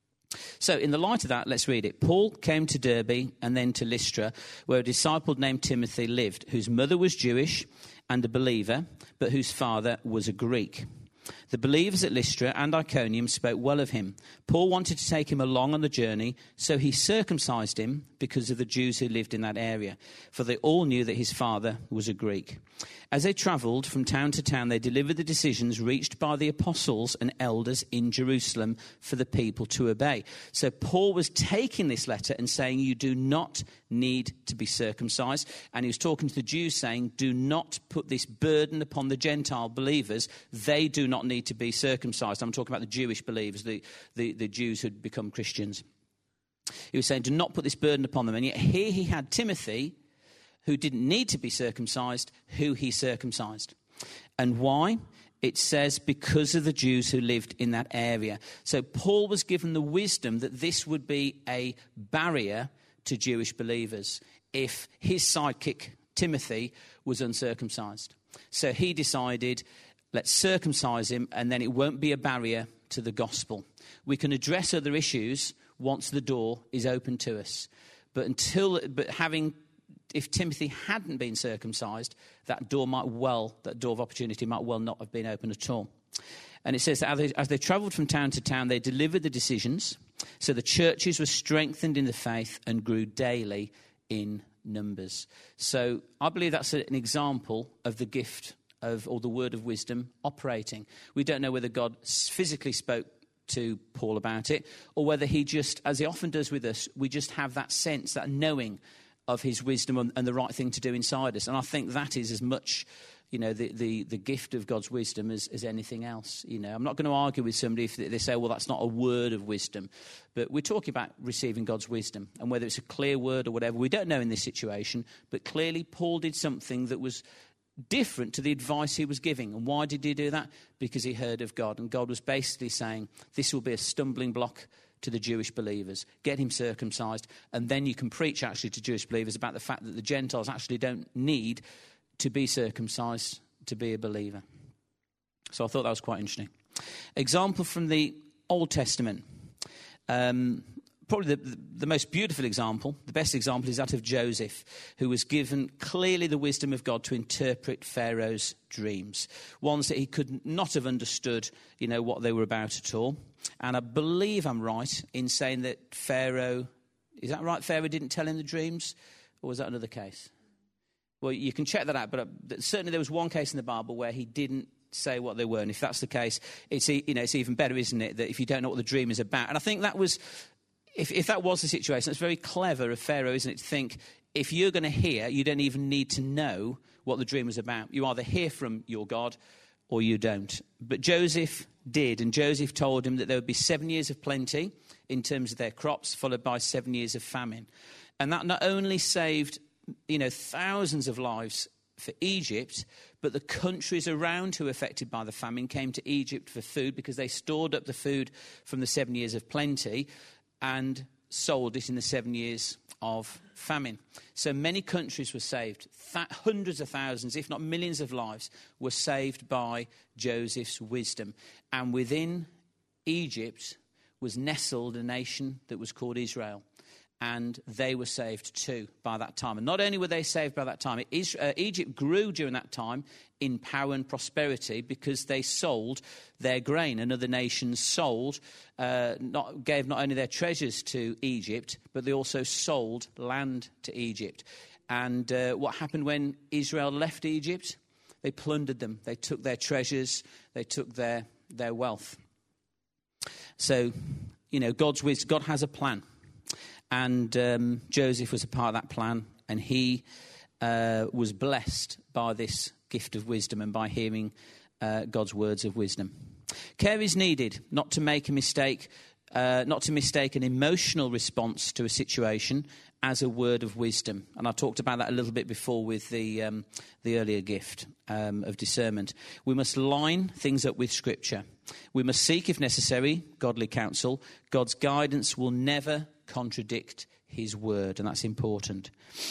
So in the light of that, let's read it. Paul came to Derbe and then to Lystra, where a disciple named Timothy lived, whose mother was Jewish and a believer, but whose father was a Greek. The believers at Lystra and Iconium spoke well of him. Paul wanted to take him along on the journey, so he circumcised him because of the Jews who lived in that area, for they all knew that his father was a Greek. As they travelled from town to town, they delivered the decisions reached by the apostles and elders in Jerusalem for the people to obey. So Paul was taking this letter and saying, you do not need to be circumcised. And he was talking to the Jews saying, do not put this burden upon the Gentile believers. They do not need to be circumcised. I'm talking about the Jewish believers, the, the, the Jews who had become Christians. He was saying, do not put this burden upon them. And yet here he had Timothy, who didn't need to be circumcised, who he circumcised. And why? It says because of the Jews who lived in that area. So Paul was given the wisdom that this would be a barrier to Jewish believers if his sidekick, Timothy, was uncircumcised. So he decided, let's circumcise him, and then it won't be a barrier to the gospel. We can address other issues once the door is open to us. But until, but having... If Timothy hadn't been circumcised, that door might well, that door of opportunity might well not have been open at all. And it says that as they, as they travelled from town to town, they delivered the decisions. So the churches were strengthened in the faith and grew daily in numbers. So I believe that's an example of the gift of, or the word of wisdom operating. We don't know whether God physically spoke to Paul about it, or whether he just, as he often does with us, we just have that sense, that knowing of his wisdom and, and the right thing to do inside us. And I think that is as much, you know, the, the, the gift of God's wisdom as, as anything else. You know, I'm not going to argue with somebody if they say, well, that's not a word of wisdom. But we're talking about receiving God's wisdom, and whether it's a clear word or whatever, we don't know in this situation. But clearly Paul did something that was different to the advice he was giving. And why did he do that? Because he heard of God. And God was basically saying, this will be a stumbling block to the Jewish believers. Get him circumcised, and then you can preach actually to Jewish believers about the fact that the Gentiles actually don't need to be circumcised to be a believer. So I thought that was quite interesting. Example from the Old Testament. Um, probably the, the most beautiful example, the best example, is that of Joseph, who was given clearly the wisdom of God to interpret Pharaoh's dreams, ones that he could not have understood, you know, what they were about at all. And I believe I'm right in saying that Pharaoh, is that right? Pharaoh didn't tell him the dreams, or was that another case? Well, you can check that out, but certainly there was one case in the Bible where he didn't say what they were. And if that's the case, it's, you know, it's even better, isn't it, that if you don't know what the dream is about. And I think that was, if, if that was the situation, it's very clever of Pharaoh, isn't it, to think, if you're going to hear, you don't even need to know what the dream was about. You either hear from your God or you don't. But Joseph did, and Joseph told him that there would be seven years of plenty in terms of their crops, followed by seven years of famine. And that not only saved, you know, thousands of lives for Egypt, but the countries around who were affected by the famine came to Egypt for food, because they stored up the food from the seven years of plenty and sold it in the seven years of famine. So many countries were saved. Th- hundreds of thousands, if not millions of lives were saved by Joseph's wisdom. And within Egypt was nestled a nation that was called Israel. and they were saved too by that time. And not only were they saved by that time, Egypt grew during that time in power and prosperity because they sold their grain, and other nations sold, uh, not, gave not only their treasures to Egypt, but they also sold land to Egypt. And uh, what happened when Israel left Egypt? They plundered them. They took their treasures. They took their, their wealth. So, you know, God's wisdom, God has a plan. And um, Joseph was a part of that plan, and he uh, was blessed by this gift of wisdom and by hearing uh, God's words of wisdom. Care is needed not to make a mistake, uh, not to mistake an emotional response to a situation as a word of wisdom. And I talked about that a little bit before with the um, the earlier gift um, of discernment. We must line things up with Scripture. We must seek, if necessary, godly counsel. God's guidance will never contradict his word, and that's important.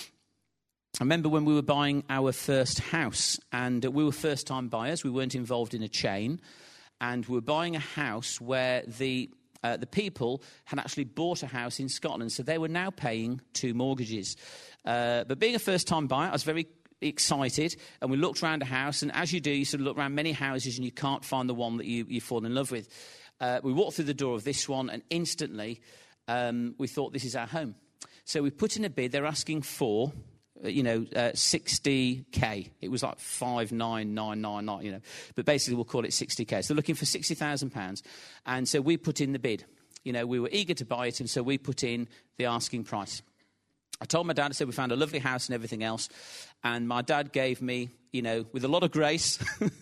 I remember when we were buying our first house, and we were first-time buyers. We weren't involved in a chain, and we were buying a house where the uh, the people had actually bought a house in Scotland, so they were now paying two mortgages. Uh, but being a first-time buyer, I was very excited, and we looked around a house, and as you do, you sort of look around many houses, and you can't find the one that you, you fall in love with. Uh, we walked through the door of this one, and instantly um, we thought, this is our home. So we put in a bid. They're asking for, you know, uh, sixty K. It was like five nine nine nine nine, you know. But basically, we'll call it sixty K. So they're looking for sixty thousand pounds. And so we put in the bid. You know, we were eager to buy it, and so we put in the asking price. I told my dad, I said, we found a lovely house and everything else. And my dad gave me, you know, with a lot of grace,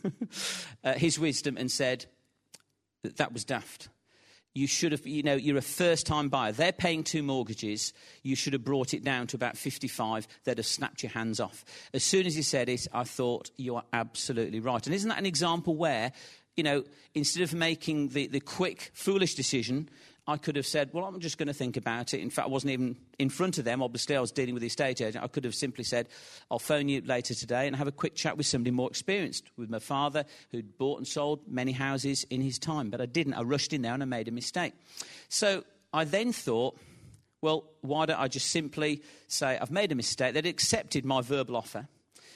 uh, his wisdom, and said that that was daft. You should have, you know, you're a first-time buyer. They're paying two mortgages. You should have brought it down to about fifty-five. They'd have snapped your hands off. As soon as he said it, I thought, you are absolutely right. And isn't that an example where, you know, instead of making the, the quick, foolish decision, I could have said, well, I'm just going to think about it. In fact, I wasn't even in front of them. Obviously, I was dealing with the estate agent. I could have simply said, I'll phone you later today and have a quick chat with somebody more experienced, with my father, who'd bought and sold many houses in his time. But I didn't. I rushed in there and I made a mistake. So I then thought, well, why don't I just simply say, I've made a mistake. They'd accepted my verbal offer.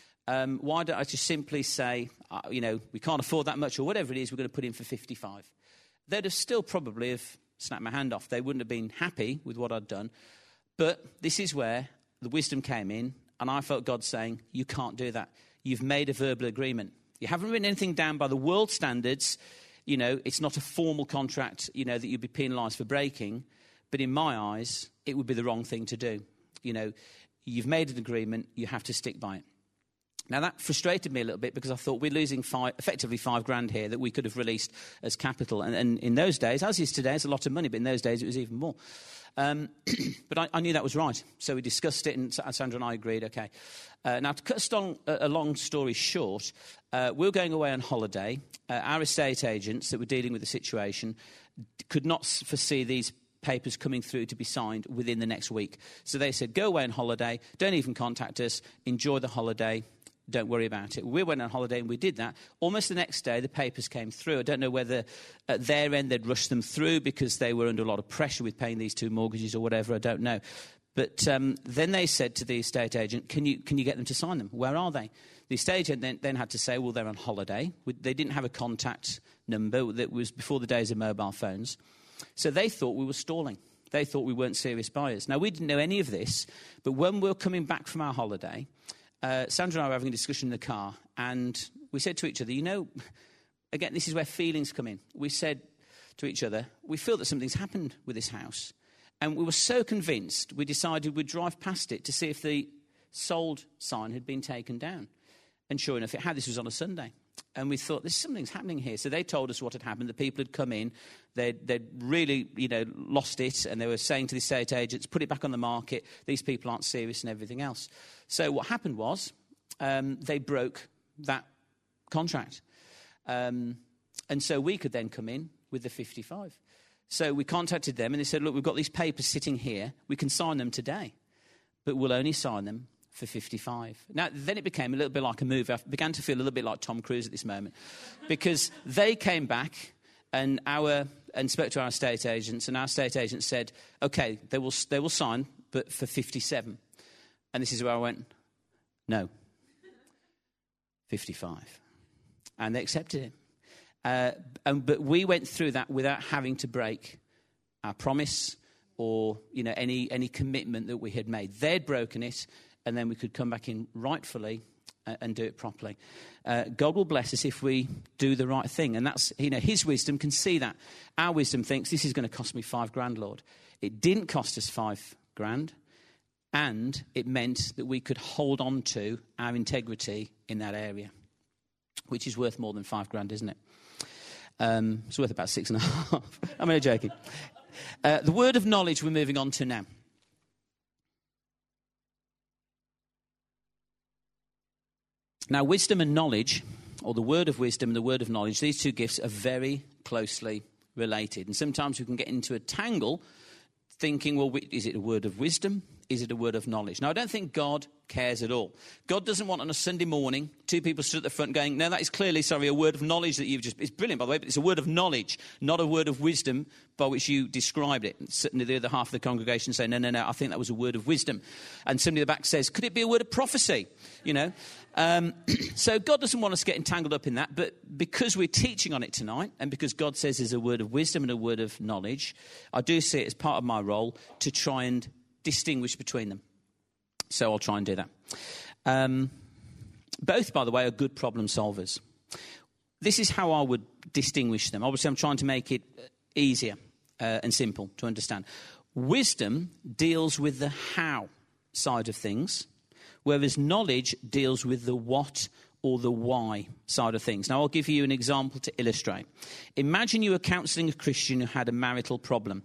Um, why don't I just simply say, uh, you know, we can't afford that much, or whatever it is, we're going to put in for fifty-five. They'd have still probably have snapped my hand off. They wouldn't have been happy with what I'd done. But this is where the wisdom came in, and I felt God saying, you can't do that. You've made a verbal agreement. You haven't written anything down by the world standards. You know, it's not a formal contract, you know, that you'd be penalised for breaking. But in my eyes, it would be the wrong thing to do. You know, you've made an agreement, you have to stick by it. Now, that frustrated me a little bit because I thought we're losing five, effectively five grand here that we could have released as capital. And, and in those days, as is today, it's a lot of money, but in those days it was even more. Um, but I, I knew that was right. So we discussed it, and Sandra and I agreed, OK. Uh, now, to cut a, strong, a long story short, uh, we were going away on holiday. Uh, our estate agents that were dealing with the situation could not foresee these papers coming through to be signed within the next week. So they said, go away on holiday, don't even contact us, enjoy the holiday. Don't worry about it. We went on holiday and we did that. Almost the next day, the papers came through. I don't know whether at their end they'd rushed them through because they were under a lot of pressure with paying these two mortgages or whatever. I don't know. But um, then they said to the estate agent, can you can you get them to sign them? Where are they? The estate agent then, then had to say, well, they're on holiday. They didn't have a contact number. That was before the days of mobile phones. So they thought we were stalling. They thought we weren't serious buyers. Now, we didn't know any of this. But when we were coming back from our holiday, Uh, Sandra and I were having a discussion in the car, and we said to each other, you know, again, this is where feelings come in. We said to each other, we feel that something's happened with this house. And we were so convinced, we decided we'd drive past it to see if the sold sign had been taken down. And sure enough, it had. This was on a Sunday. And we thought, there's something's happening here. So they told us what had happened. The people had come in. They'd, they'd really, you know, lost it. And they were saying to the estate agents, put it back on the market. These people aren't serious and everything else. So what happened was um, they broke that contract. Um, and so we could then come in with the fifty-five. So we contacted them and they said, look, we've got these papers sitting here. We can sign them today, but we'll only sign them for fifty-five. Now, then it became a little bit like a movie. I began to feel a little bit like Tom Cruise at this moment because they came back and our and spoke to our estate agents, and our estate agents said, OK, they will they will sign but for fifty-seven. And this is where I went, no, fifty-five. And they accepted it. Uh, and, but we went through that without having to break our promise or, you know, any any commitment that we had made. They'd broken it, and then we could come back in rightfully uh, and do it properly. Uh, God will bless us if we do the right thing. And that's, you know, his wisdom can see that. Our wisdom thinks, this is going to cost me five grand, Lord. It didn't cost us five grand, and it meant that we could hold on to our integrity in that area, which is worth more than five grand, isn't it? Um, it's worth about six and a half. I'm only joking. Uh, the word of knowledge we're moving on to now. Now, wisdom and knowledge, or the word of wisdom and the word of knowledge, these two gifts are very closely related. And sometimes we can get into a tangle thinking, well, is it a word of wisdom? Is it a word of knowledge? Now, I don't think God cares at all. God doesn't want on a Sunday morning two people stood at the front going, no, that is clearly, sorry, a word of knowledge that you've just... It's brilliant, by the way, but it's a word of knowledge, not a word of wisdom by which you described it. And sitting the other half of the congregation saying, no, no, no, I think that was a word of wisdom. And somebody at the back says, could it be a word of prophecy? You know? Um, so God doesn't want us getting tangled up in that, but because we're teaching on it tonight, and because God says there's a word of wisdom and a word of knowledge, I do see it as part of my role to try and distinguish between them. So I'll try and do that. Um, both, by the way, are good problem solvers. This is how I would distinguish them. Obviously, I'm trying to make it easier uh, and simple to understand. Wisdom deals with the how side of things, whereas knowledge deals with the what or the why side of things. Now, I'll give you an example to illustrate. Imagine you were counselling a Christian who had a marital problem.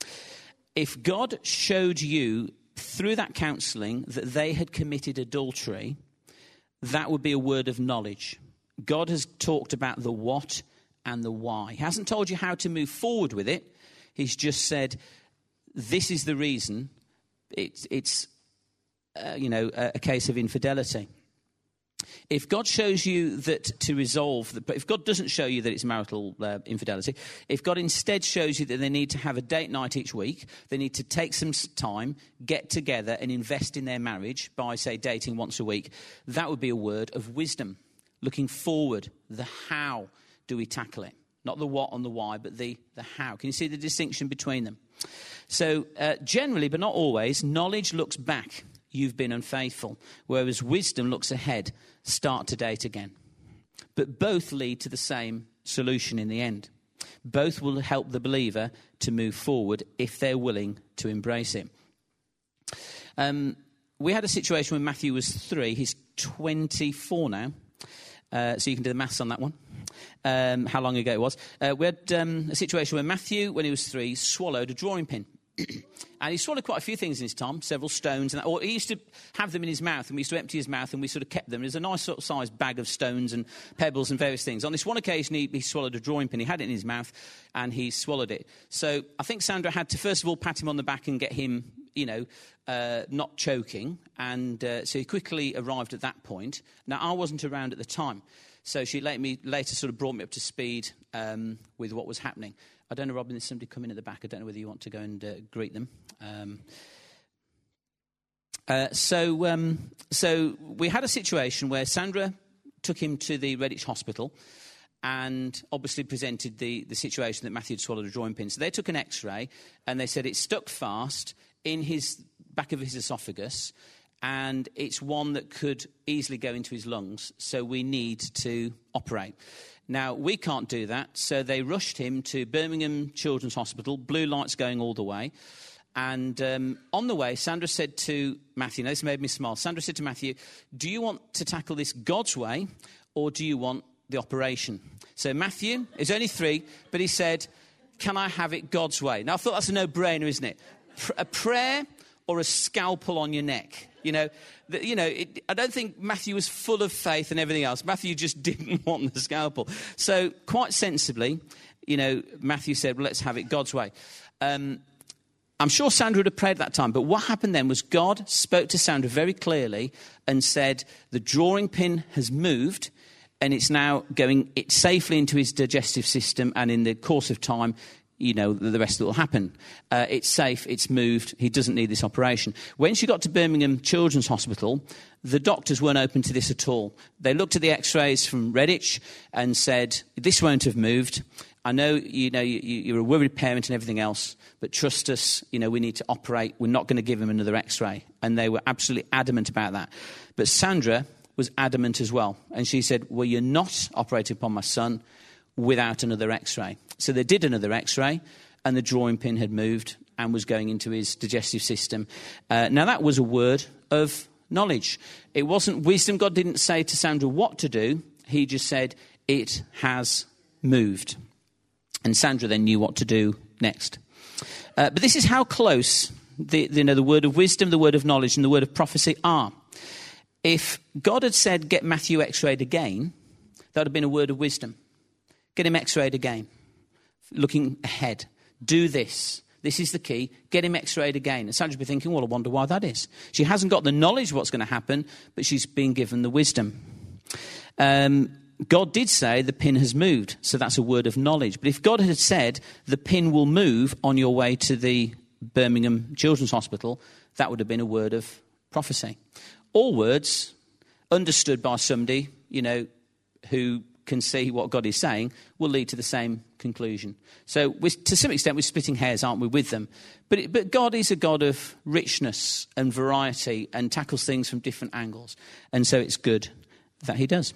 If God showed you through that counselling that they had committed adultery, that would be a word of knowledge. God has talked about the what and the why. He hasn't told you how to move forward with it. He's just said, this is the reason. It's, it's uh, you know, a, a case of infidelity. If God shows you that to resolve, the, but if God doesn't show you that it's marital uh, infidelity, if God instead shows you that they need to have a date night each week, they need to take some time, get together and invest in their marriage by, say, dating once a week, that would be a word of wisdom. Looking forward, the how do we tackle it? Not the what and the why, but the, the how. Can you see the distinction between them? So uh, generally, but not always, knowledge looks back. You've been unfaithful, whereas wisdom looks ahead, start to date again. But both lead to the same solution in the end. Both will help the believer to move forward if they're willing to embrace it. Um, we had a situation when Matthew was three. He's twenty-four now, uh, so you can do the maths on that one, um, how long ago it was. Uh, we had um, a situation where Matthew, when he was three, swallowed a drawing pin. And he swallowed quite a few things in his time, several stones. And that, or he used to have them in his mouth, and we used to empty his mouth, and we sort of kept them. There's a nice sort of sized bag of stones and pebbles and various things. On this one occasion, he, he swallowed a drawing pin. He had it in his mouth, and he swallowed it. So I think Sandra had to, first of all, pat him on the back and get him, you know, uh, not choking. And uh, so he quickly arrived at that point. Now, I wasn't around at the time. So she later, me, later sort of brought me up to speed um, with what was happening. I don't know, Robin, there's somebody coming at the back. I don't know whether you want to go and uh, greet them. Um, uh, so um, so we had a situation where Sandra took him to the Redditch Hospital and obviously presented the, the situation that Matthew had swallowed a drawing pin. So they took an X-ray and they said it's stuck fast in his back of his esophagus, and it's one that could easily go into his lungs, so we need to operate. Now, we can't do that, so they rushed him to Birmingham Children's Hospital, blue lights going all the way. And um, on the way, Sandra said to Matthew, now this made me smile, Sandra said to Matthew, do you want to tackle this God's way, or do you want the operation? So Matthew is only three, but he said, can I have it God's way? Now, I thought that's a no-brainer, isn't it? Pr- a prayer or a scalpel on your neck? You know, the, you know. It, I don't think Matthew was full of faith and everything else. Matthew just didn't want the scalpel. So quite sensibly, you know, Matthew said, well, let's have it God's way. Um, I'm sure Sandra would have prayed at that time. But what happened then was God spoke to Sandra very clearly and said, the drawing pin has moved and it's now going it safely into his digestive system, and in the course of time, you know, the rest of it will happen. Uh, it's safe, it's moved, he doesn't need this operation. When she got to Birmingham Children's Hospital, the doctors weren't open to this at all. They looked at the x-rays from Redditch and said, this won't have moved. I know, you know, you, you're a worried parent and everything else, but trust us, you know, we need to operate. We're not going to give him another x-ray. And they were absolutely adamant about that. But Sandra was adamant as well. And she said, well, you're not operating upon my son without another x-ray. So they did another x-ray, and the drawing pin had moved and was going into his digestive system. Uh, now, that was a word of knowledge. It wasn't wisdom. God didn't say to Sandra what to do. He just said, it has moved. And Sandra then knew what to do next. Uh, but this is how close the, you know, the word of wisdom, the word of knowledge, and the word of prophecy are. If God had said, get Matthew x-rayed again, that would have been a word of wisdom. Get him x-rayed again. Looking ahead. Do this. This is the key. Get him x-rayed again. And Sandra would be thinking, well, I wonder why that is. She hasn't got the knowledge of what's going to happen, but she's been given the wisdom. Um, God did say the pin has moved, so that's a word of knowledge. But if God had said the pin will move on your way to the Birmingham Children's Hospital, that would have been a word of prophecy. All words understood by somebody, you know, who can see what God is saying, will lead to the same conclusion. So we're, to some extent, we're splitting hairs, aren't we, with them? But, it, but God is a God of richness and variety and tackles things from different angles. And so it's good that he does.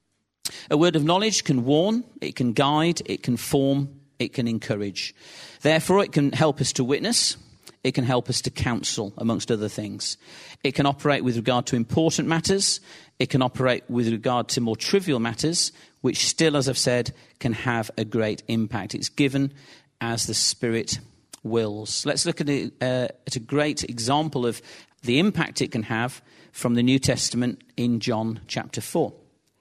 A word of knowledge can warn, it can guide, it can form, it can encourage. Therefore, it can help us to witness, it can help us to counsel, amongst other things. It can operate with regard to important matters. It can operate with regard to more trivial matters, which still, as I've said, can have a great impact. It's given as the Spirit wills. Let's look at a, uh, at a great example of the impact it can have from the New Testament in John chapter four.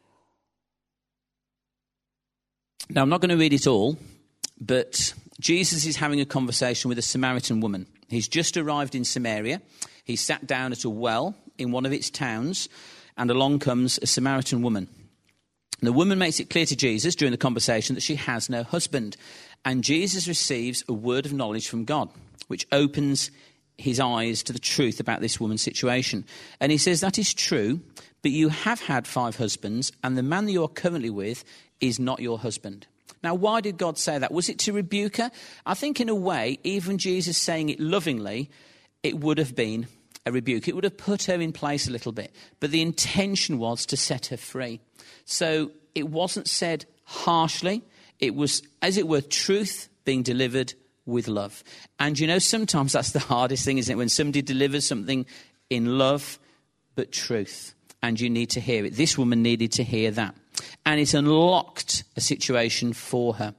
Now, I'm not going to read it all, but Jesus is having a conversation with a Samaritan woman. He's just arrived in Samaria. He sat down at a well in one of its towns, and along comes a Samaritan woman. The woman makes it clear to Jesus during the conversation that she has no husband, and Jesus receives a word of knowledge from God, which opens his eyes to the truth about this woman's situation. And he says, that is true, but you have had five husbands, and the man that you are currently with is not your husband. Now, why did God say that? Was it to rebuke her? I think in a way, even Jesus saying it lovingly, it would have been a rebuke. It would have put her in place a little bit. But the intention was to set her free. So it wasn't said harshly. It was, as it were, truth being delivered with love. And, you know, sometimes that's the hardest thing, isn't it? When somebody delivers something in love, but truth. And you need to hear it. This woman needed to hear that. And it unlocked a situation for her.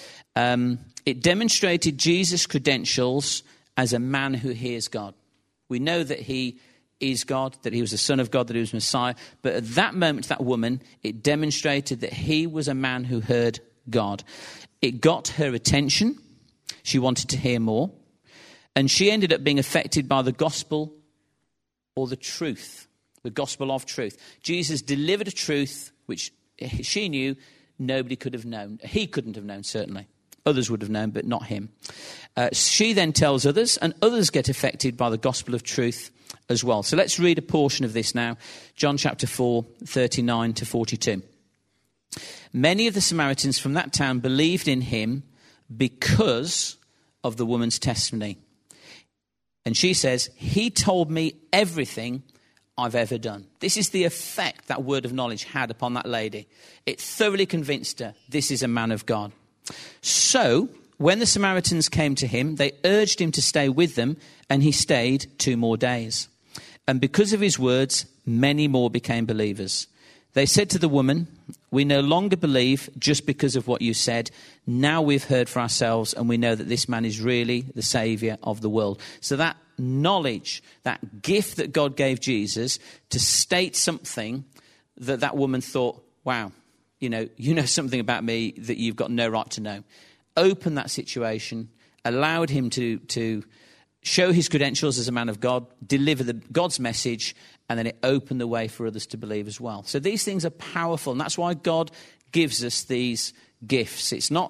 Um, it demonstrated Jesus' credentials as a man who hears God. We know that he is God, that he was the Son of God, that he was Messiah. But at that moment, that woman, it demonstrated that he was a man who heard God. It got her attention. She wanted to hear more. And she ended up being affected by the gospel or the truth, the gospel of truth. Jesus delivered a truth which she knew nobody could have known. He couldn't have known, certainly. Others would have known, but not him. Uh, she then tells others, and others get affected by the gospel of truth as well. So let's read a portion of this now. John chapter four, thirty-nine to forty-two. Many of the Samaritans from that town believed in him because of the woman's testimony. And she says, he told me everything I've ever done. This is the effect that word of knowledge had upon that lady. It thoroughly convinced her this is a man of God. So when the Samaritans came to him, they urged him to stay with them, and he stayed two more days. And because of his words, many more became believers. They said to the woman, we no longer believe just because of what you said. Now we've heard for ourselves, and we know that this man is really the Saviour of the world. So that knowledge, that gift that God gave Jesus to state something that that woman thought, wow, you know, you know something about me that you've got no right to know. Opened that situation, allowed him to, to show his credentials as a man of God, deliver the, God's message, and then it opened the way for others to believe as well. So these things are powerful, and that's why God gives us these gifts. It's not,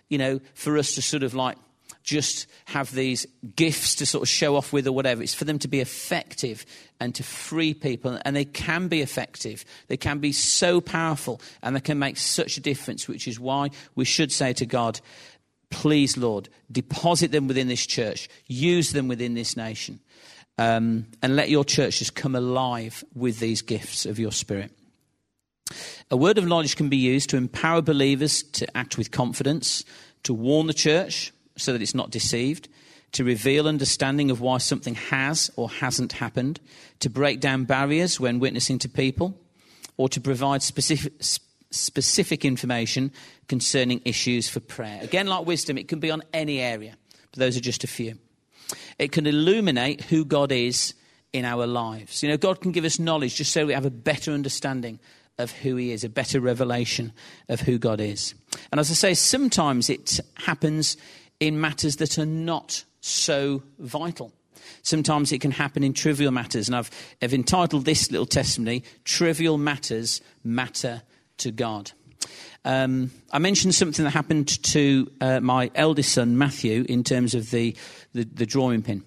you know, for us to sort of like just have these gifts to sort of show off with or whatever. It's for them to be effective and to free people. And they can be effective. They can be so powerful and they can make such a difference, which is why we should say to God, please, Lord, deposit them within this church. Use them within this nation. Um, and let your church just come alive with these gifts of your Spirit. A word of knowledge can be used to empower believers to act with confidence, to warn the church so that it's not deceived, to reveal understanding of why something has or hasn't happened, to break down barriers when witnessing to people, or to provide specific, specific information concerning issues for prayer. Again, like wisdom, it can be on any area, but those are just a few. It can illuminate who God is in our lives. You know, God can give us knowledge just so we have a better understanding of who he is, a better revelation of who God is. And as I say, sometimes it happens in matters that are not so vital. Sometimes it can happen in trivial matters. And I've, I've entitled this little testimony, Trivial Matters Matter to God. Um, I mentioned something that happened to uh, my eldest son, Matthew, in terms of the, the, the drawing pin.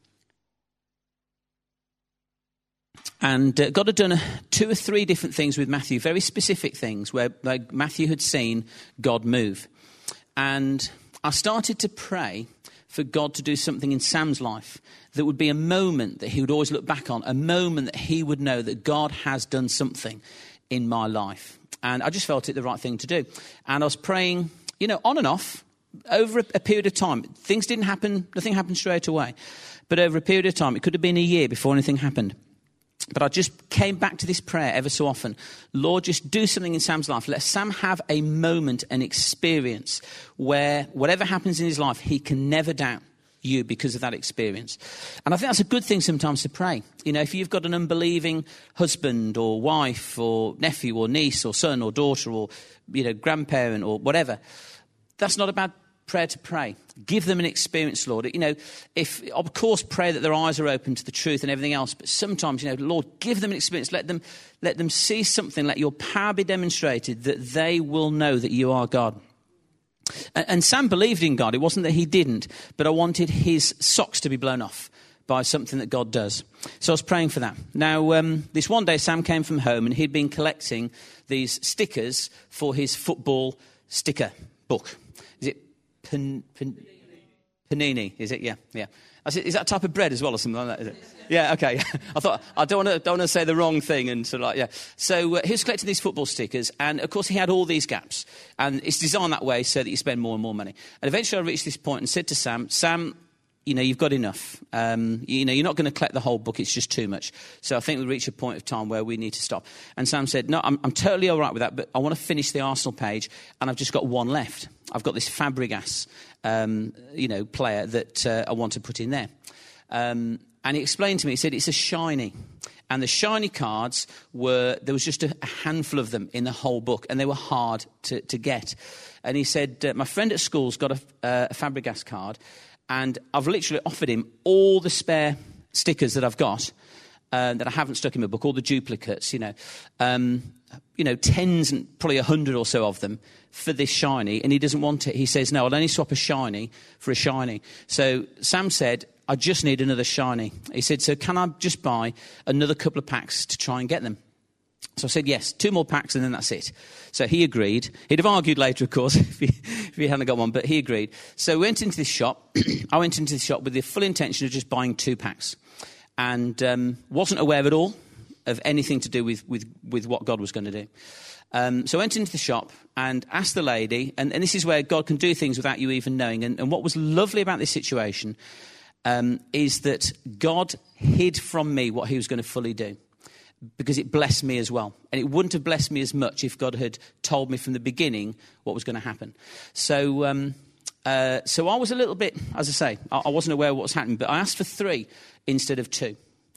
And uh, God had done a, two or three different things with Matthew, very specific things where like, Matthew had seen God move. And I started to pray for God to do something in Sam's life that would be a moment that he would always look back on, a moment that he would know that God has done something in my life. And I just felt it the right thing to do. And I was praying, you know, on and off over a, a period of time. Things didn't happen, nothing happened straight away. But over a period of time, it could have been a year before anything happened. But I just came back to this prayer ever so often. Lord, just do something in Sam's life. Let Sam have a moment, an experience where whatever happens in his life, he can never doubt you because of that experience. And I think that's a good thing sometimes to pray. You know, if you've got an unbelieving husband or wife or nephew or niece or son or daughter or, you know, grandparent or whatever, that's not a bad prayer to pray. Give them an experience, Lord. You know, if, of course, pray that their eyes are open to the truth and everything else, but sometimes, you know, Lord, give them an experience. Let them, let them see something. Let your power be demonstrated that they will know that you are God. And, and Sam believed in God. It wasn't that he didn't, but I wanted his socks to be blown off by something that God does. So I was praying for that. Now, um, this one day, Sam came from home and he'd been collecting these stickers for his football sticker book. Is it Pan, pan, Panini, is it? Yeah, yeah. Is that a type of bread as well or something like that? Is it? Yeah, okay. I thought, I don't want to don't want to say the wrong thing and sort of like, yeah. So uh, he was collecting these football stickers and, of course, he had all these gaps. And it's designed that way so that you spend more and more money. And eventually I reached this point and said to Sam, Sam, you know, you've got enough. Um, you know, you're not going to collect the whole book. It's just too much. So I think we reach a point of time where we need to stop. And Sam said, no, I'm, I'm totally all right with that, but I want to finish the Arsenal page, and I've just got one left. I've got this Fabregas, um, you know, player that uh, I want to put in there. Um, and he explained to me, he said, it's a shiny. And the shiny cards were, there was just a, a handful of them in the whole book, and they were hard to, to get. And he said, uh, my friend at school's got a, uh, a Fabregas card, and I've literally offered him all the spare stickers that I've got uh, that I haven't stuck in my book, all the duplicates, you know, um, you know, tens and probably a hundred or so of them for this shiny, and he doesn't want it. He says, no, I'll only swap a shiny for a shiny. So Sam said, I just need another shiny. He said, so can I just buy another couple of packs to try and get them? So I said, yes, two more packs and then that's it. So he agreed. He'd have argued later, of course, if he, if he hadn't got one, but he agreed. So we went into this shop. I went into the shop with the full intention of just buying two packs and um, wasn't aware at all of anything to do with, with, with what God was going to do. Um, so I went into the shop and asked the lady, and, and this is where God can do things without you even knowing. And, and what was lovely about this situation um, is that God hid from me what he was going to fully do, because it blessed me as well. And it wouldn't have blessed me as much if God had told me from the beginning what was going to happen. So um, uh, so I was a little bit, as I say, I, I wasn't aware of what was happening, but I asked for three instead of two.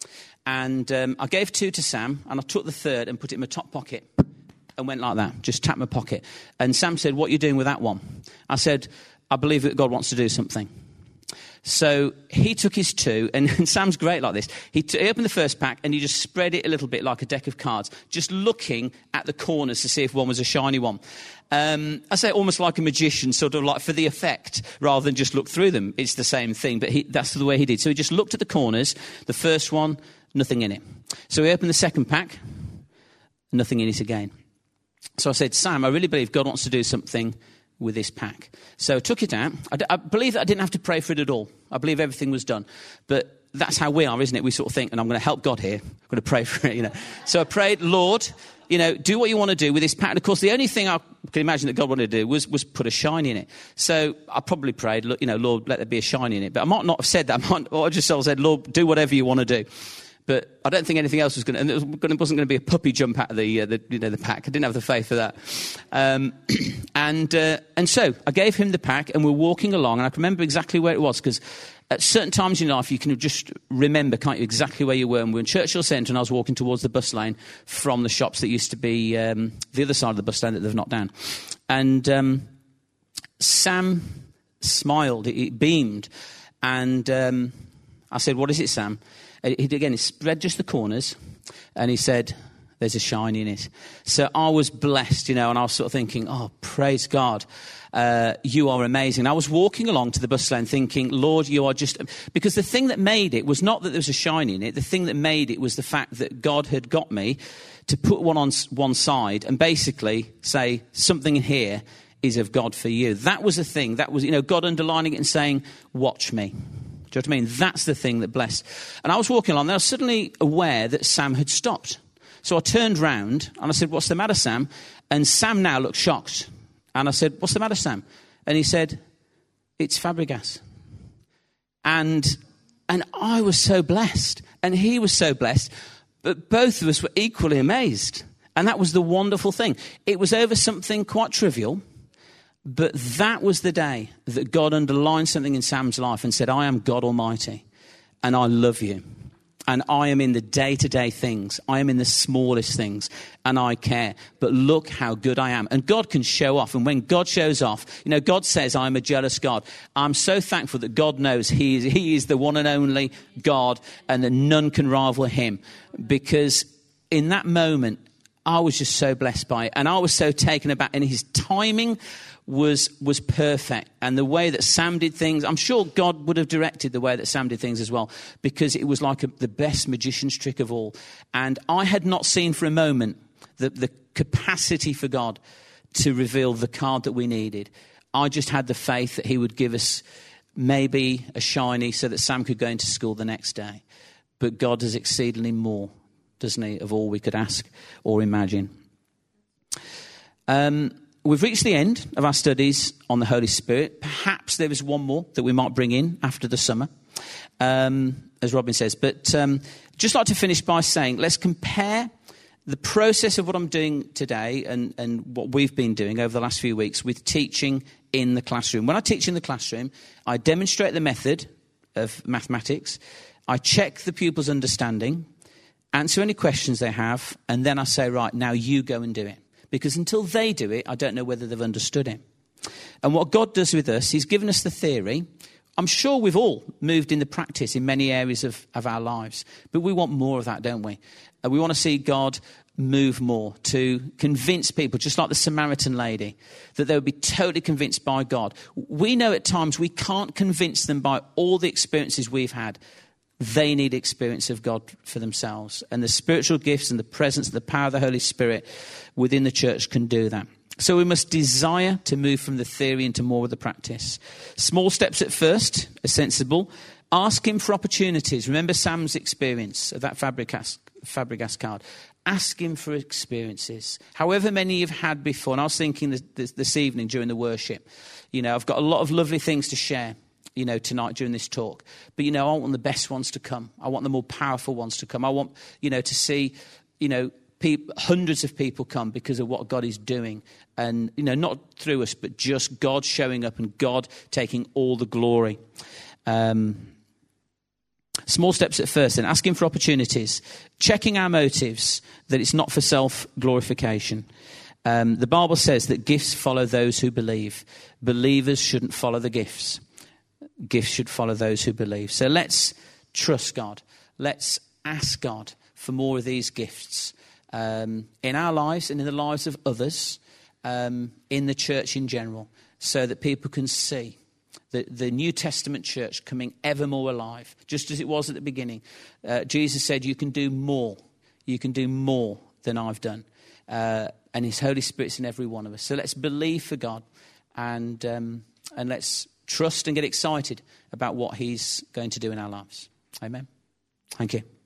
And um, I gave two to Sam, and I took the third and put it in my top pocket and went like that, just tapped my pocket. And Sam said, what are you doing with that one? I said, I believe that God wants to do something. So he took his two, and, and Sam's great like this. He, t- he opened the first pack, and he just spread it a little bit like a deck of cards, just looking at the corners to see if one was a shiny one. Um, I say almost like a magician, sort of like for the effect, rather than just look through them. It's the same thing, but he, that's the way he did. So he just looked at the corners. The first one, nothing in it. So he opened the second pack, nothing in it again. So I said, Sam, I really believe God wants to do something with this pack. So I took it out. I, d- I believe that I didn't have to pray for it at all. I believe everything was done. But that's how we are, isn't it? We sort of think, and I'm going to help God here. I'm going to pray for it, you know. So I prayed, Lord, you know, do what you want to do with this pack. And of course, the only thing I can imagine that God wanted to do was, was put a shine in it. So I probably prayed, look, you know, Lord, let there be a shine in it. But I might not have said that. I might, or I just sort of said, Lord, do whatever you want to do. But I don't think anything else was going to, and it, was gonna, it wasn't going to be a puppy jump out of the, uh, the, you know, the pack. I didn't have the faith for that. Um, and uh, and so I gave him the pack, and we're walking along, and I can remember exactly where it was, because at certain times in life you can just remember, can't you, exactly where you were. And we were in Churchill Centre, and I was walking towards the bus lane from the shops that used to be um, the other side of the bus lane that they've knocked down. And um, Sam smiled, he beamed, and um, I said, what is it, Sam? He, again, he spread just the corners, and he said, there's a shine in it. So I was blessed, you know, and I was sort of thinking, oh, praise God, uh, you are amazing. And I was walking along to the bus lane thinking, Lord, you are just... Because the thing that made it was not that there was a shine in it. The thing that made it was the fact that God had got me to put one on one side and basically say, something in here is of God for you. That was the thing. That was, you know, God underlining it and saying, watch me. Do you know what I mean? That's the thing that blessed. And I was walking along, and I was suddenly aware that Sam had stopped. So I turned round, and I said, what's the matter, Sam? And Sam now looked shocked. And I said, what's the matter, Sam? And he said, it's Fabregas. And, and I was so blessed, and he was so blessed, but both of us were equally amazed. And that was the wonderful thing. It was over something quite trivial, but that was the day that God underlined something in Sam's life and said, I am God Almighty, and I love you. And I am in the day-to-day things. I am in the smallest things, and I care. But look how good I am. And God can show off. And when God shows off, you know, God says, I'm a jealous God. I'm so thankful that God knows he is, he is the one and only God, and that none can rival him. Because in that moment, I was just so blessed by it. And I was so taken aback. And his timing was was perfect. And the way that Sam did things, I'm sure God would have directed the way that Sam did things as well, because it was like a, the best magician's trick of all. And I had not seen for a moment the, the capacity for God to reveal the card that we needed. I just had the faith that he would give us maybe a shiny so that Sam could go into school the next day. But God does exceedingly more, doesn't he, of all we could ask or imagine. Um, we've reached the end of our studies on the Holy Spirit. Perhaps there is one more that we might bring in after the summer, um, as Robin says. But um, just like to finish by saying, let's compare the process of what I'm doing today and, and what we've been doing over the last few weeks with teaching in the classroom. When I teach in the classroom, I demonstrate the method of mathematics. I check the pupils' understanding, answer any questions they have, and then I say, right, now you go and do it. Because until they do it, I don't know whether they've understood it. And what God does with us, he's given us the theory. I'm sure we've all moved into practice in many areas of, of our lives. But we want more of that, don't we? And we want to see God move more to convince people, just like the Samaritan lady, that they would be totally convinced by God. We know at times we can't convince them by all the experiences we've had. They need experience of God for themselves. And the spiritual gifts and the presence and the power of the Holy Spirit within the church can do that. So we must desire to move from the theory into more of the practice. Small steps at first are sensible. Ask him for opportunities. Remember Sam's experience of that Fabregas, Fabregas card. Ask him for experiences, however many you've had before. And I was thinking this, this, this evening during the worship, you know, I've got a lot of lovely things to share, you know, tonight during this talk. But, you know, I want the best ones to come. I want the more powerful ones to come. I want, you know, to see, you know, people, hundreds of people come because of what God is doing. And, you know, not through us, but just God showing up and God taking all the glory. Um, small steps at first, and asking for opportunities. Checking our motives, that it's not for self-glorification. Um, the Bible says that gifts follow those who believe. Believers shouldn't follow the gifts. gifts should follow those who believe. So let's trust God. Let's ask God for more of these gifts um, in our lives and in the lives of others, um, in the church in general, so that people can see the, the New Testament church coming ever more alive, just as it was at the beginning. Uh, Jesus said, you can do more. You can do more than I've done. Uh, and his Holy Spirit's in every one of us. So let's believe for God and um, and let's trust and get excited about what he's going to do in our lives. Amen. Thank you.